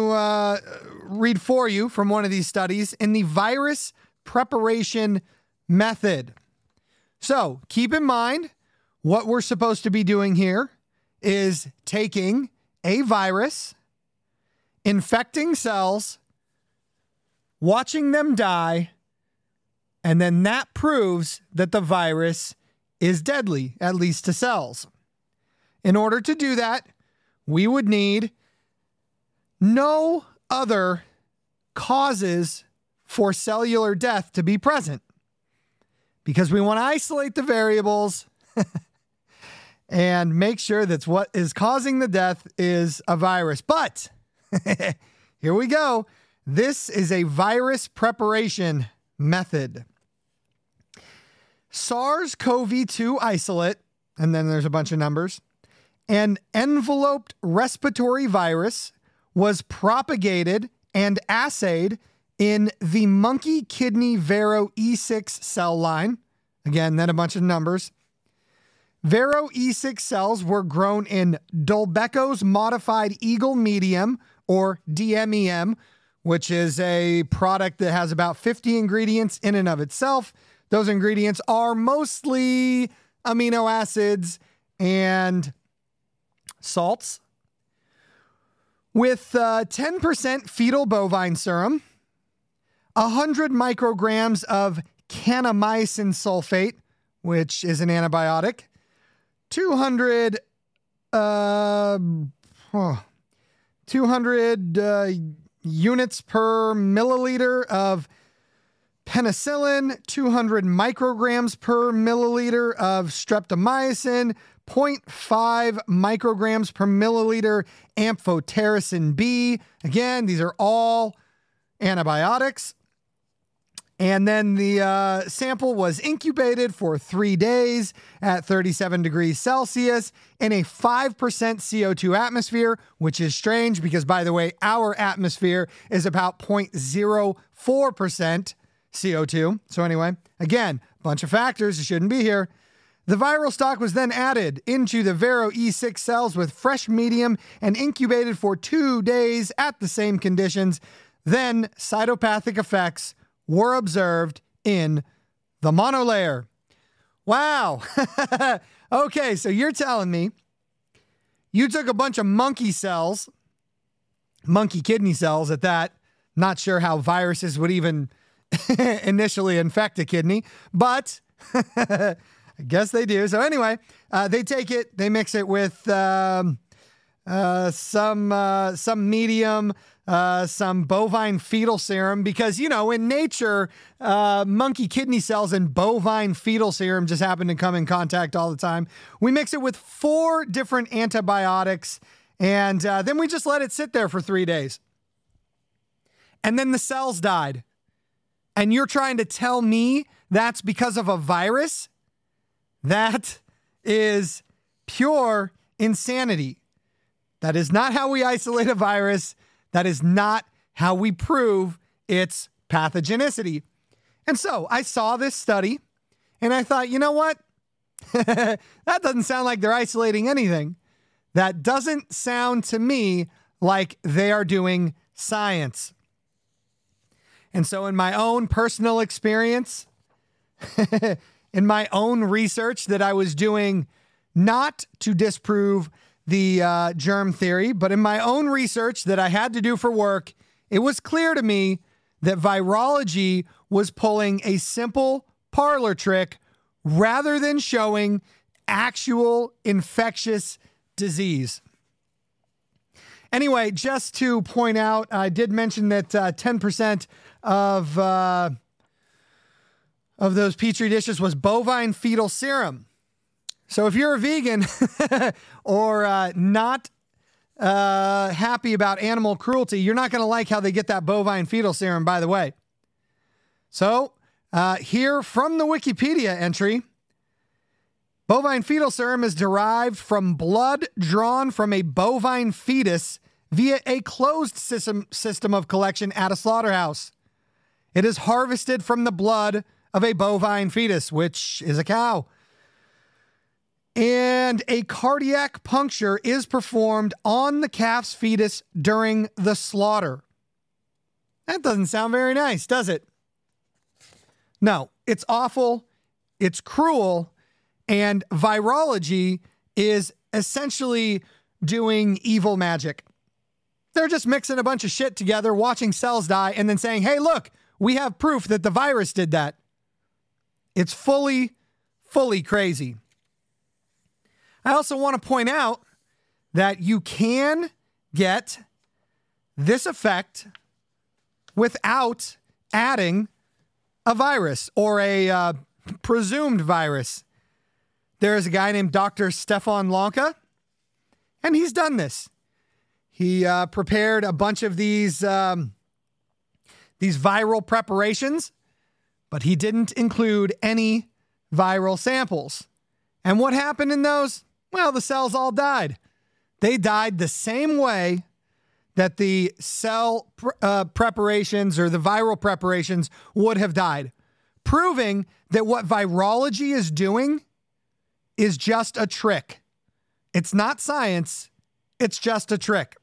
for you from one of these studies in the virus preparation method. So keep in mind, what we're supposed to be doing here is taking a virus, infecting cells, watching them die, and then that proves that the virus is deadly, at least to cells. In order to do that, we would need no other causes for cellular death to be present, because we want to isolate the variables and make sure that what is causing the death is a virus. But here we go. This is a virus preparation method. SARS-CoV-2 isolate, and then there's a bunch of numbers, an enveloped respiratory virus was propagated and assayed in the monkey kidney Vero E6 cell line. Again, then a bunch of numbers. Vero E6 cells were grown in Dulbecco's modified Eagle medium, or DMEM, which is a product that has about 50 ingredients in and of itself. Those ingredients are mostly amino acids and salts. With 10% fetal bovine serum, 100 micrograms of kanamycin sulfate, which is an antibiotic, 200 units per milliliter of penicillin, 200 micrograms per milliliter of streptomycin, 0.5 micrograms per milliliter amphotericin B. Again, these are all antibiotics. And then the sample was incubated for 3 days at 37 degrees Celsius in a 5% CO2 atmosphere, which is strange because, by the way, our atmosphere is about 0.04% CO2. So anyway, again, a bunch of factors. It shouldn't be here. The viral stock was then added into the Vero E6 cells with fresh medium and incubated for 2 days at the same conditions. Then cytopathic effects were observed in the monolayer. Wow. Okay, so you're telling me you took a bunch of monkey cells, monkey kidney cells at that. Not sure how viruses would even initially infect a kidney, but I guess they do. So anyway, they take it, they mix it with some medium, some bovine fetal serum, because, you know, in nature, monkey kidney cells and bovine fetal serum just happen to come in contact all the time. We mix it with 4 different antibiotics, and then we just let it sit there for 3 days. And then the cells died. And you're trying to tell me that's because of a virus? That is pure insanity. That is not how we isolate a virus. That is not how we prove its pathogenicity. And so I saw this study and I thought, you know what? That doesn't sound like they're isolating anything. That doesn't sound to me like they are doing science. And so in my own personal experience, in my own research that I was doing, not to disprove the germ theory, but in my own research that I had to do for work, it was clear to me that virology was pulling a simple parlor trick rather than showing actual infectious disease. Anyway, just to point out, I did mention that 10% of those Petri dishes was bovine fetal serum. So if you're a vegan or not happy about animal cruelty, you're not going to like how they get that bovine fetal serum, by the way. So here from the Wikipedia entry, Bovine fetal serum is derived from blood drawn from a bovine fetus via a closed system of collection at a slaughterhouse. It is harvested from the blood of a bovine fetus, which is a cow. And a cardiac puncture is performed on the calf's fetus during the slaughter. That doesn't sound very nice, does it? No, it's awful, it's cruel, and virology is essentially doing evil magic. They're just mixing a bunch of shit together, watching cells die, and then saying, hey, look, we have proof that the virus did that. It's fully crazy. I also want to point out that you can get this effect without adding a virus or a presumed virus. There is a guy named Dr. Stefan Lanka, and he's done this. He prepared a bunch of these viral preparations, but he didn't include any viral samples. And what happened in those? Well, the cells all died. They died the same way that the cell preparations or the viral preparations would have died, proving that what virology is doing is just a trick. It's not science. It's just a trick.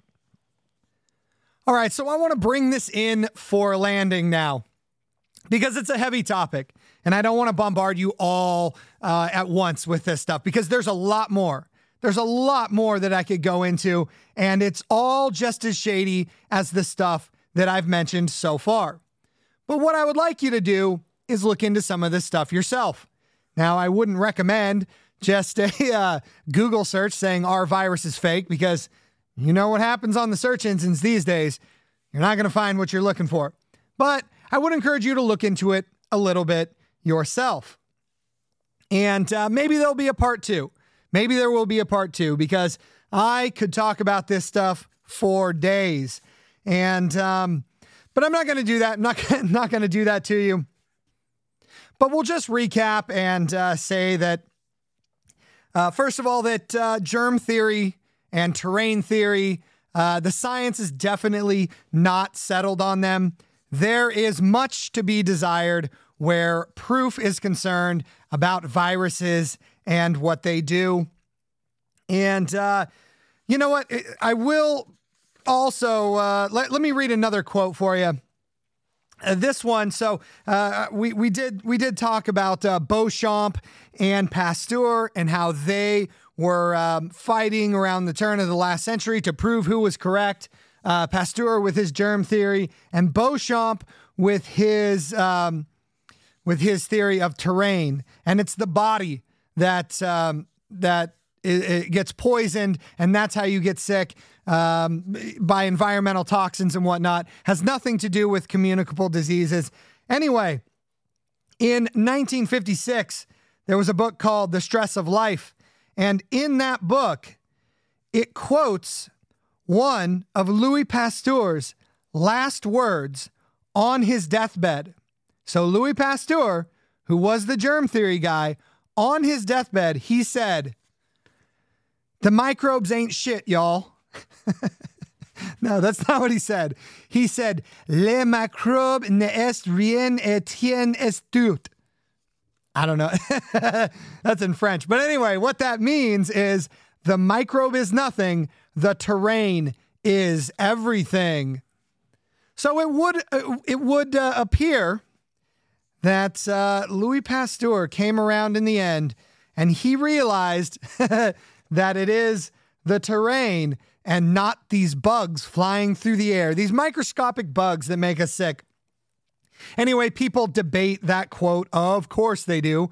All right, so I want to bring this in for a landing now because it's a heavy topic, and I don't want to bombard you all at once with this stuff because there's a lot more. There's a lot more that I could go into, and it's all just as shady as the stuff that I've mentioned so far. But what I would like you to do is look into some of this stuff yourself. Now, I wouldn't recommend just a Google search saying our virus is fake because you know what happens on the search engines these days. You're not going to find what you're looking for. But I would encourage you to look into it a little bit yourself. And maybe there'll be a part two. Maybe there will be a part two because I could talk about this stuff for days. And but I'm not going to do that. I'm not going to do that to you. But we'll just recap and say that, first of all, that germ theory and terrain theory, the science is definitely not settled on them. There is much to be desired where proof is concerned about viruses and what they do. And you know what? I will also, let me read another quote for you. This one, so we did talk about Beauchamp and Pasteur and how they were fighting around the turn of the last century to prove who was correct. Pasteur with his germ theory and Beauchamp with his theory of terrain, and it's the body that it gets poisoned, and that's how you get sick by environmental toxins and whatnot. Has nothing to do with communicable diseases. Anyway, in 1956, there was a book called The Stress of Life, and in that book, it quotes one of Louis Pasteur's last words on his deathbed. So Louis Pasteur, who was the germ theory guy, on his deathbed, he said, "The microbes ain't shit, y'all." No, that's not what he said. He said, "Les microbes ne est rien et rien est tout." I don't know. That's in French. But anyway, what that means is the microbe is nothing. The terrain is everything. So it would appear that Louis Pasteur came around in the end and he realized that it is the terrain and not these bugs flying through the air, these microscopic bugs that make us sick. Anyway, people debate that quote. Of course they do.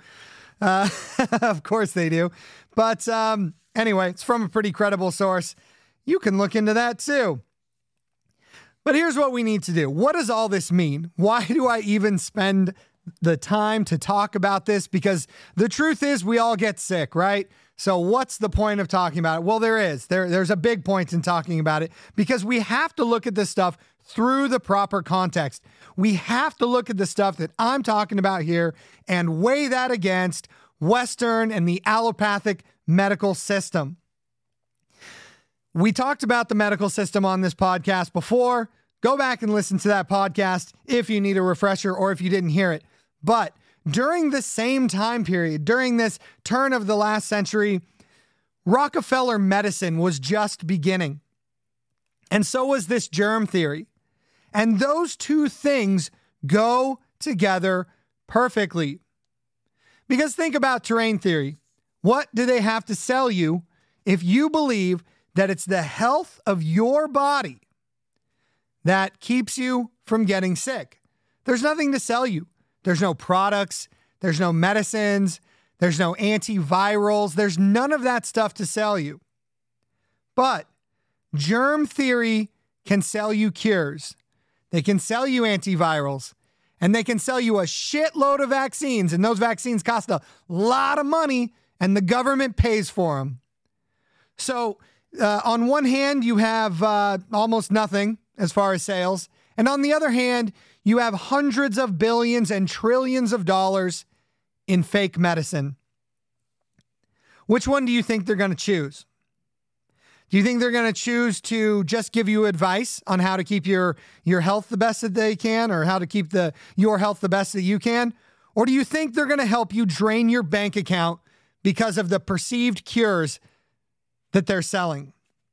Of course they do. But anyway, it's from a pretty credible source. You can look into that too. But here's what we need to do. What does all this mean? Why do I even spend the time to talk about this? Because the truth is we all get sick, right? So what's the point of talking about it? Well, there's a big point in talking about it because we have to look at this stuff through the proper context. We have to look at the stuff that I'm talking about here and weigh that against Western and the allopathic medical system. We talked about the medical system on this podcast before. Go back and listen to that podcast if you need a refresher or if you didn't hear it. But during the same time period, during this turn of the last century, Rockefeller medicine was just beginning. And so was this germ theory. And those two things go together perfectly. Because think about terrain theory. What do they have to sell you if you believe that it's the health of your body that keeps you from getting sick? There's nothing to sell you. There's no products. There's no medicines. There's no antivirals. There's none of that stuff to sell you. But germ theory can sell you cures. They can sell you antivirals. And they can sell you a shitload of vaccines. And those vaccines cost a lot of money. And the government pays for them. So on one hand, you have almost nothing as far as sales. And on the other hand, you have hundreds of billions and trillions of dollars in fake medicine. Which one do you think they're going to choose? Do you think they're going to choose to just give you advice on how to keep your health the best that they can, or how to keep your health the best that you can? Or do you think they're going to help you drain your bank account because of the perceived cures that they're selling?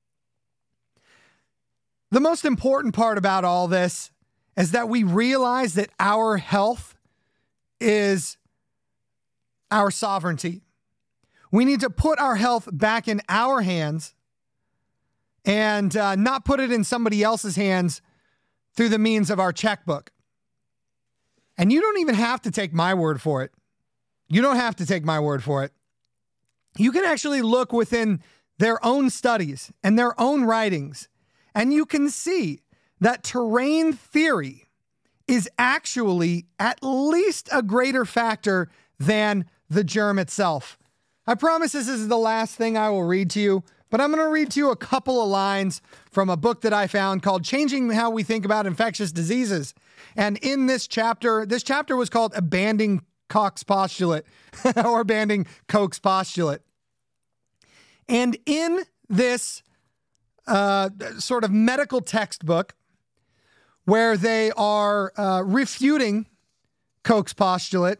The most important part about all this is that we realize that our health is our sovereignty. We need to put our health back in our hands and not put it in somebody else's hands through the means of our checkbook. And you don't even have to take my word for it. You don't have to take my word for it. You can actually look within their own studies and their own writings, and you can see that terrain theory is actually at least a greater factor than the germ itself. I promise this is the last thing I will read to you, but I'm going to read to you a couple of lines from a book that I found called Changing How We Think About Infectious Diseases. And in this chapter was called Abandoning Koch's Postulate or Abandoning Koch's Postulate. And in this sort of medical textbook where they are refuting Koch's postulate,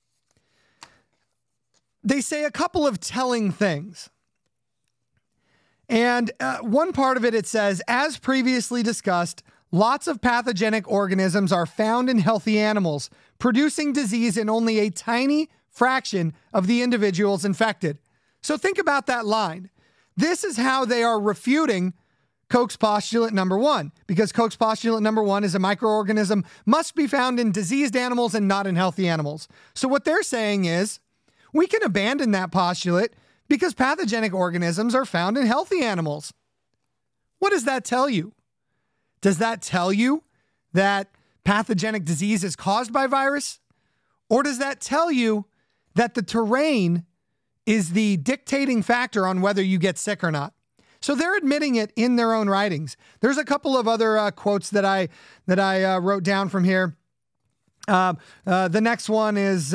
they say a couple of telling things. And one part of it says, as previously discussed, lots of pathogenic organisms are found in healthy animals, producing disease in only a tiny fraction of the individuals infected. So think about that line. This is how they are refuting Koch's postulate number one, because Koch's postulate number one is a microorganism must be found in diseased animals and not in healthy animals. So what they're saying is we can abandon that postulate because pathogenic organisms are found in healthy animals. What does that tell you? Does that tell you that pathogenic disease is caused by virus? Or does that tell you that the terrain is the dictating factor on whether you get sick or not? So they're admitting it in their own writings. There's a couple of other quotes that I wrote down from here. The next one is,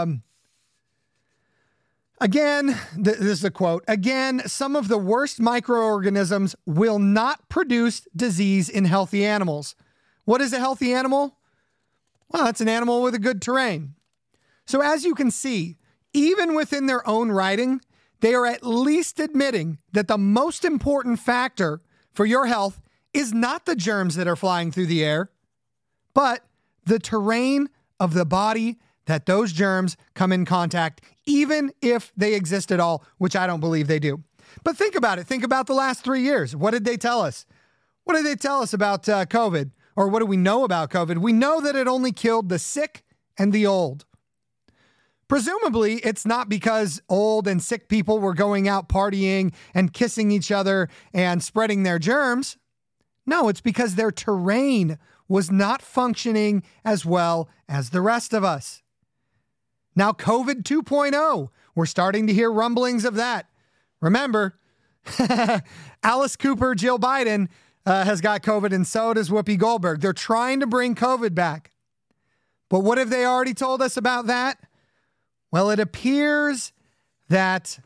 again, this is a quote. Again, some of the worst microorganisms will not produce disease in healthy animals. What is a healthy animal? Well, it's an animal with a good terrain. So as you can see, even within their own writing, they are at least admitting that the most important factor for your health is not the germs that are flying through the air, but the terrain of the body that those germs come in contact, even if they exist at all, which I don't believe they do. But think about it. Think about the last 3 years. What did they tell us? What did they tell us about COVID? Or what do we know about COVID? We know that it only killed the sick and the old. Presumably, it's not because old and sick people were going out partying and kissing each other and spreading their germs. No, it's because their terrain was not functioning as well as the rest of us. Now, COVID 2.0, we're starting to hear rumblings of that. Remember, Alice Cooper, Jill Biden has got COVID, and so does Whoopi Goldberg. They're trying to bring COVID back. But what have they already told us about that? Well, it appears that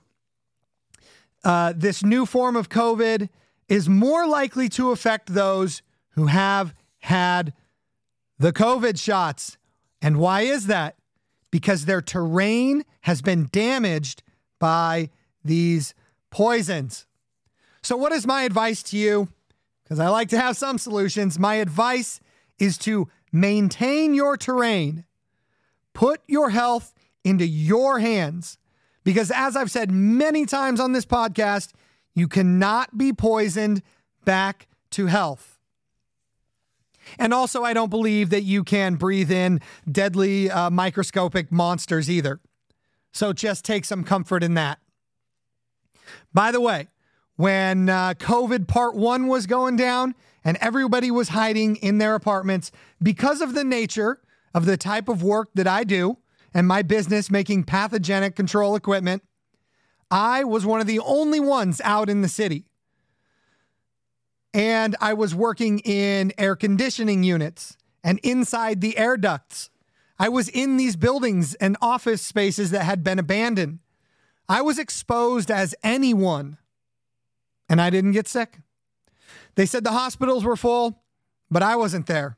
this new form of COVID is more likely to affect those who have had the COVID shots. And why is that? Because their terrain has been damaged by these poisons. So what is my advice to you? Because I like to have some solutions. My advice is to maintain your terrain. Put your health into your hands. Because as I've said many times on this podcast, you cannot be poisoned back to health. And also, I don't believe that you can breathe in deadly microscopic monsters either. So just take some comfort in that. By the way, when COVID part 1 was going down and everybody was hiding in their apartments because of the nature of the type of work that I do and my business making pathogenic control equipment, I was one of the only ones out in the city. And I was working in air conditioning units and inside the air ducts. I was in these buildings and office spaces that had been abandoned. I was exposed as anyone, and I didn't get sick. They said the hospitals were full, but I wasn't there.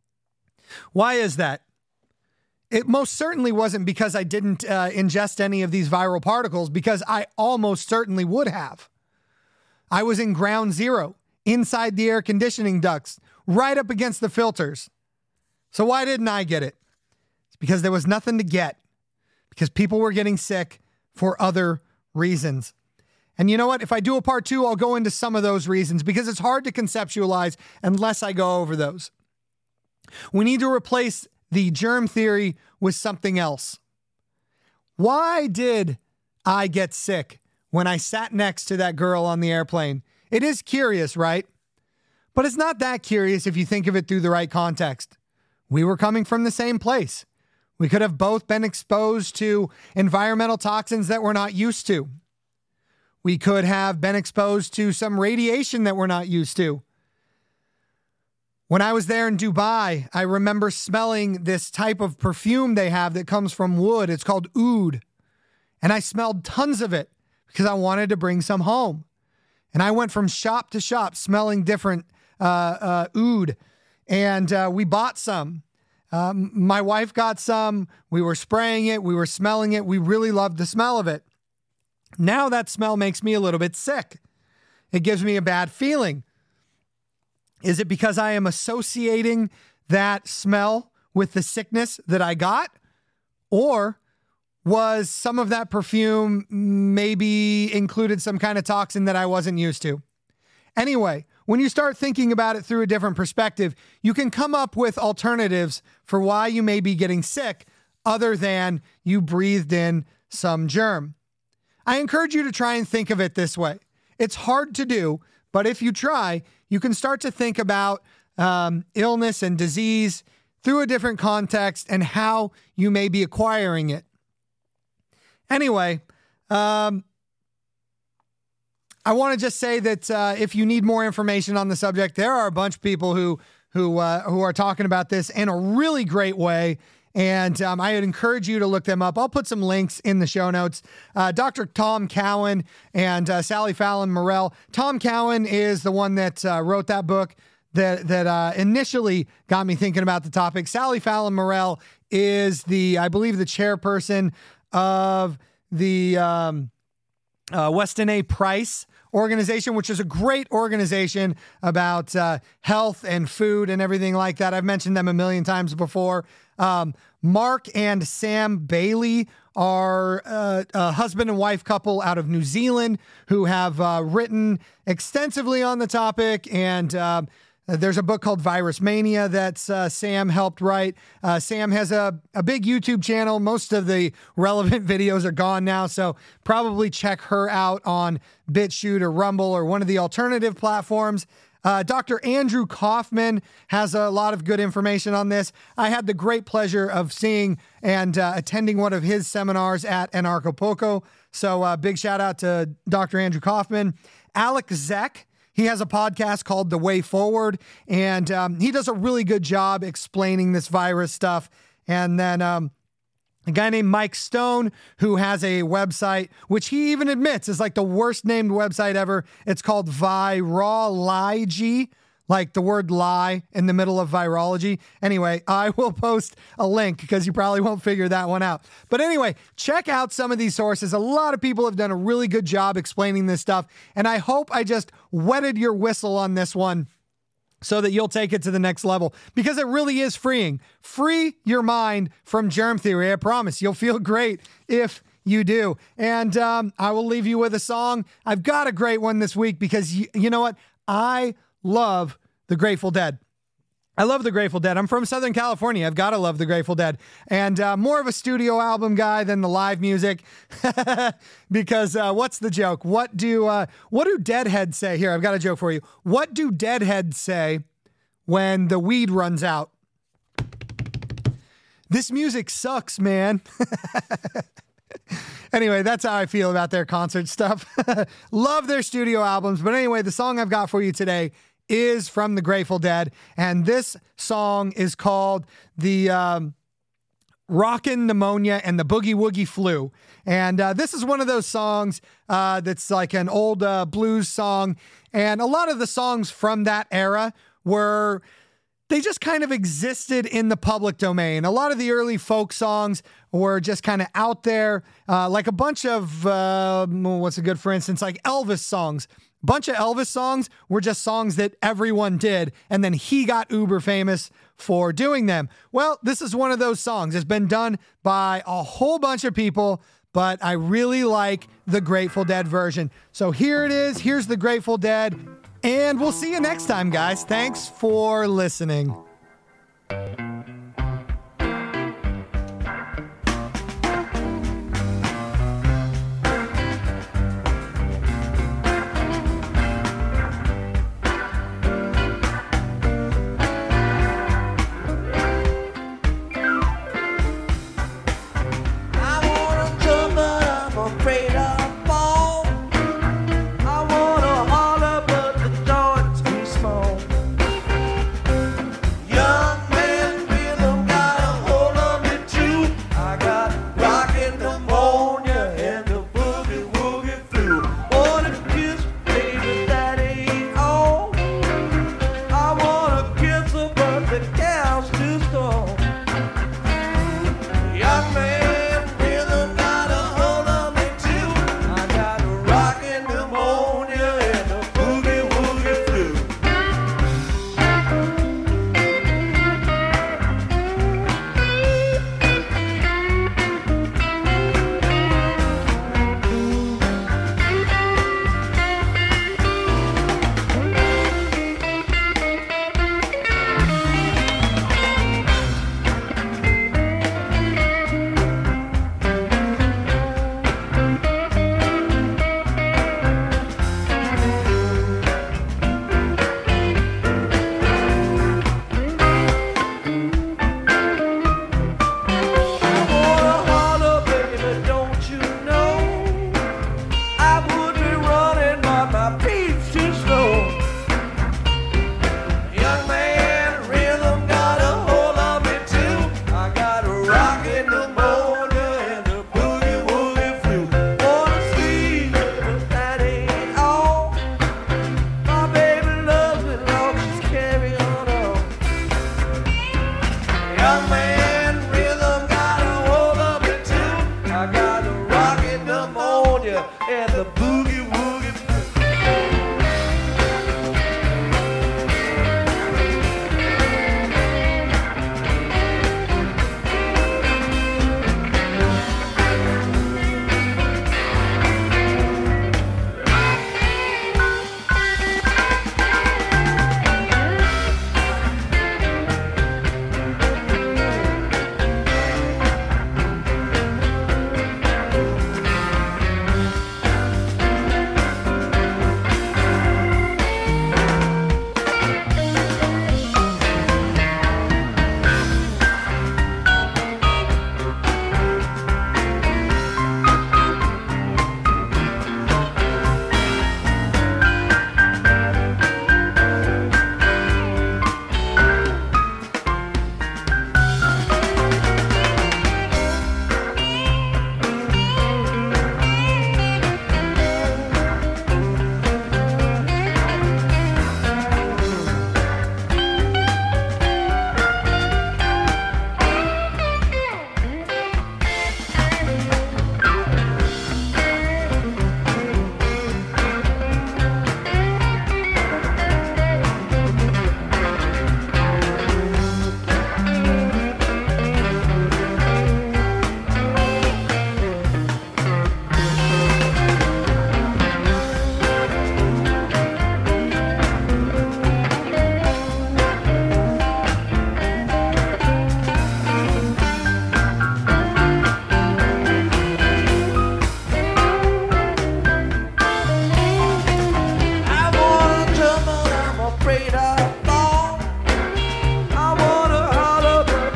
Why is that? It most certainly wasn't because I didn't ingest any of these viral particles, because I almost certainly would have. I was in ground zero, inside the air conditioning ducts, right up against the filters. So why didn't I get it? It's because there was nothing to get, because people were getting sick for other reasons. And you know what? If I do a part 2, I'll go into some of those reasons, because it's hard to conceptualize unless I go over those. We need to replace the germ theory with something else. Why did I get sick when I sat next to that girl on the airplane? It is curious, right? But it's not that curious if you think of it through the right context. We were coming from the same place. We could have both been exposed to environmental toxins that we're not used to. We could have been exposed to some radiation that we're not used to. When I was there in Dubai, I remember smelling this type of perfume they have that comes from wood. It's called oud. And I smelled tons of it because I wanted to bring some home. And I went from shop to shop smelling different oud. And we bought some. My wife got some. We were spraying it. We were smelling it. We really loved the smell of it. Now that smell makes me a little bit sick. It gives me a bad feeling. Is it because I am associating that smell with the sickness that I got? Or was some of that perfume maybe included some kind of toxin that I wasn't used to? Anyway, when you start thinking about it through a different perspective, you can come up with alternatives for why you may be getting sick other than you breathed in some germ. I encourage you to try and think of it this way. It's hard to do, but if you try, you can start to think about illness and disease through a different context and how you may be acquiring it. Anyway, I want to just say that if you need more information on the subject, there are a bunch of people who are talking about this in a really great way. And I would encourage you to look them up. I'll put some links in the show notes. Dr. Tom Cowan and Sally Fallon Morell. Tom Cowan is the one that wrote that book that initially got me thinking about the topic. Sally Fallon Morell is I believe the chairperson of the Weston A. Price organization, which is a great organization about health and food and everything like that. I've mentioned them a million times before. Mark and Sam Bailey are a husband and wife couple out of New Zealand who have written extensively on the topic. And there's a book called Virus Mania that Sam helped write. Sam has a big YouTube channel. Most of the relevant videos are gone now, so probably check her out on BitChute or Rumble or one of the alternative platforms. Dr. Andrew Kaufman has a lot of good information on this. I had the great pleasure of seeing and attending one of his seminars at Anarchapulco. So big shout out to Dr. Andrew Kaufman. Alex Zeck, he has a podcast called The Way Forward, and he does a really good job explaining this virus stuff. And then a guy named Mike Stone, who has a website, which he even admits is like the worst named website ever. It's called Virology, like the word lie in the middle of virology. Anyway, I will post a link because you probably won't figure that one out. But anyway, check out some of these sources. A lot of people have done a really good job explaining this stuff. And I hope I just wetted your whistle on this one so that you'll take it to the next level, because it really is freeing. Free your mind from germ theory. I promise you'll feel great if you do. And I will leave you with a song. I've got a great one this week because you know what? I love the Grateful Dead. I love the Grateful Dead. I'm from Southern California. I've got to love the Grateful Dead. And more of a studio album guy than the live music. Because what's the joke? What do Deadheads say? Here, I've got a joke for you. What do Deadheads say when the weed runs out? This music sucks, man. Anyway, that's how I feel about their concert stuff. Love their studio albums. But anyway, the song I've got for you today is from the Grateful Dead. And this song is called the Rockin' Pneumonia and the Boogie Woogie Flu. And this is one of those songs that's like an old blues song. And a lot of the songs from that era they just kind of existed in the public domain. A lot of the early folk songs were just kind of out there, like a bunch of, what's a good, for instance, like Elvis songs. A bunch of Elvis songs were just songs that everyone did, and then he got uber famous for doing them. Well, this is one of those songs. It's been done by a whole bunch of people, but I really like the Grateful Dead version. So here it is. Here's the Grateful Dead. And we'll see you next time, guys. Thanks for listening.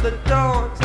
the dawns.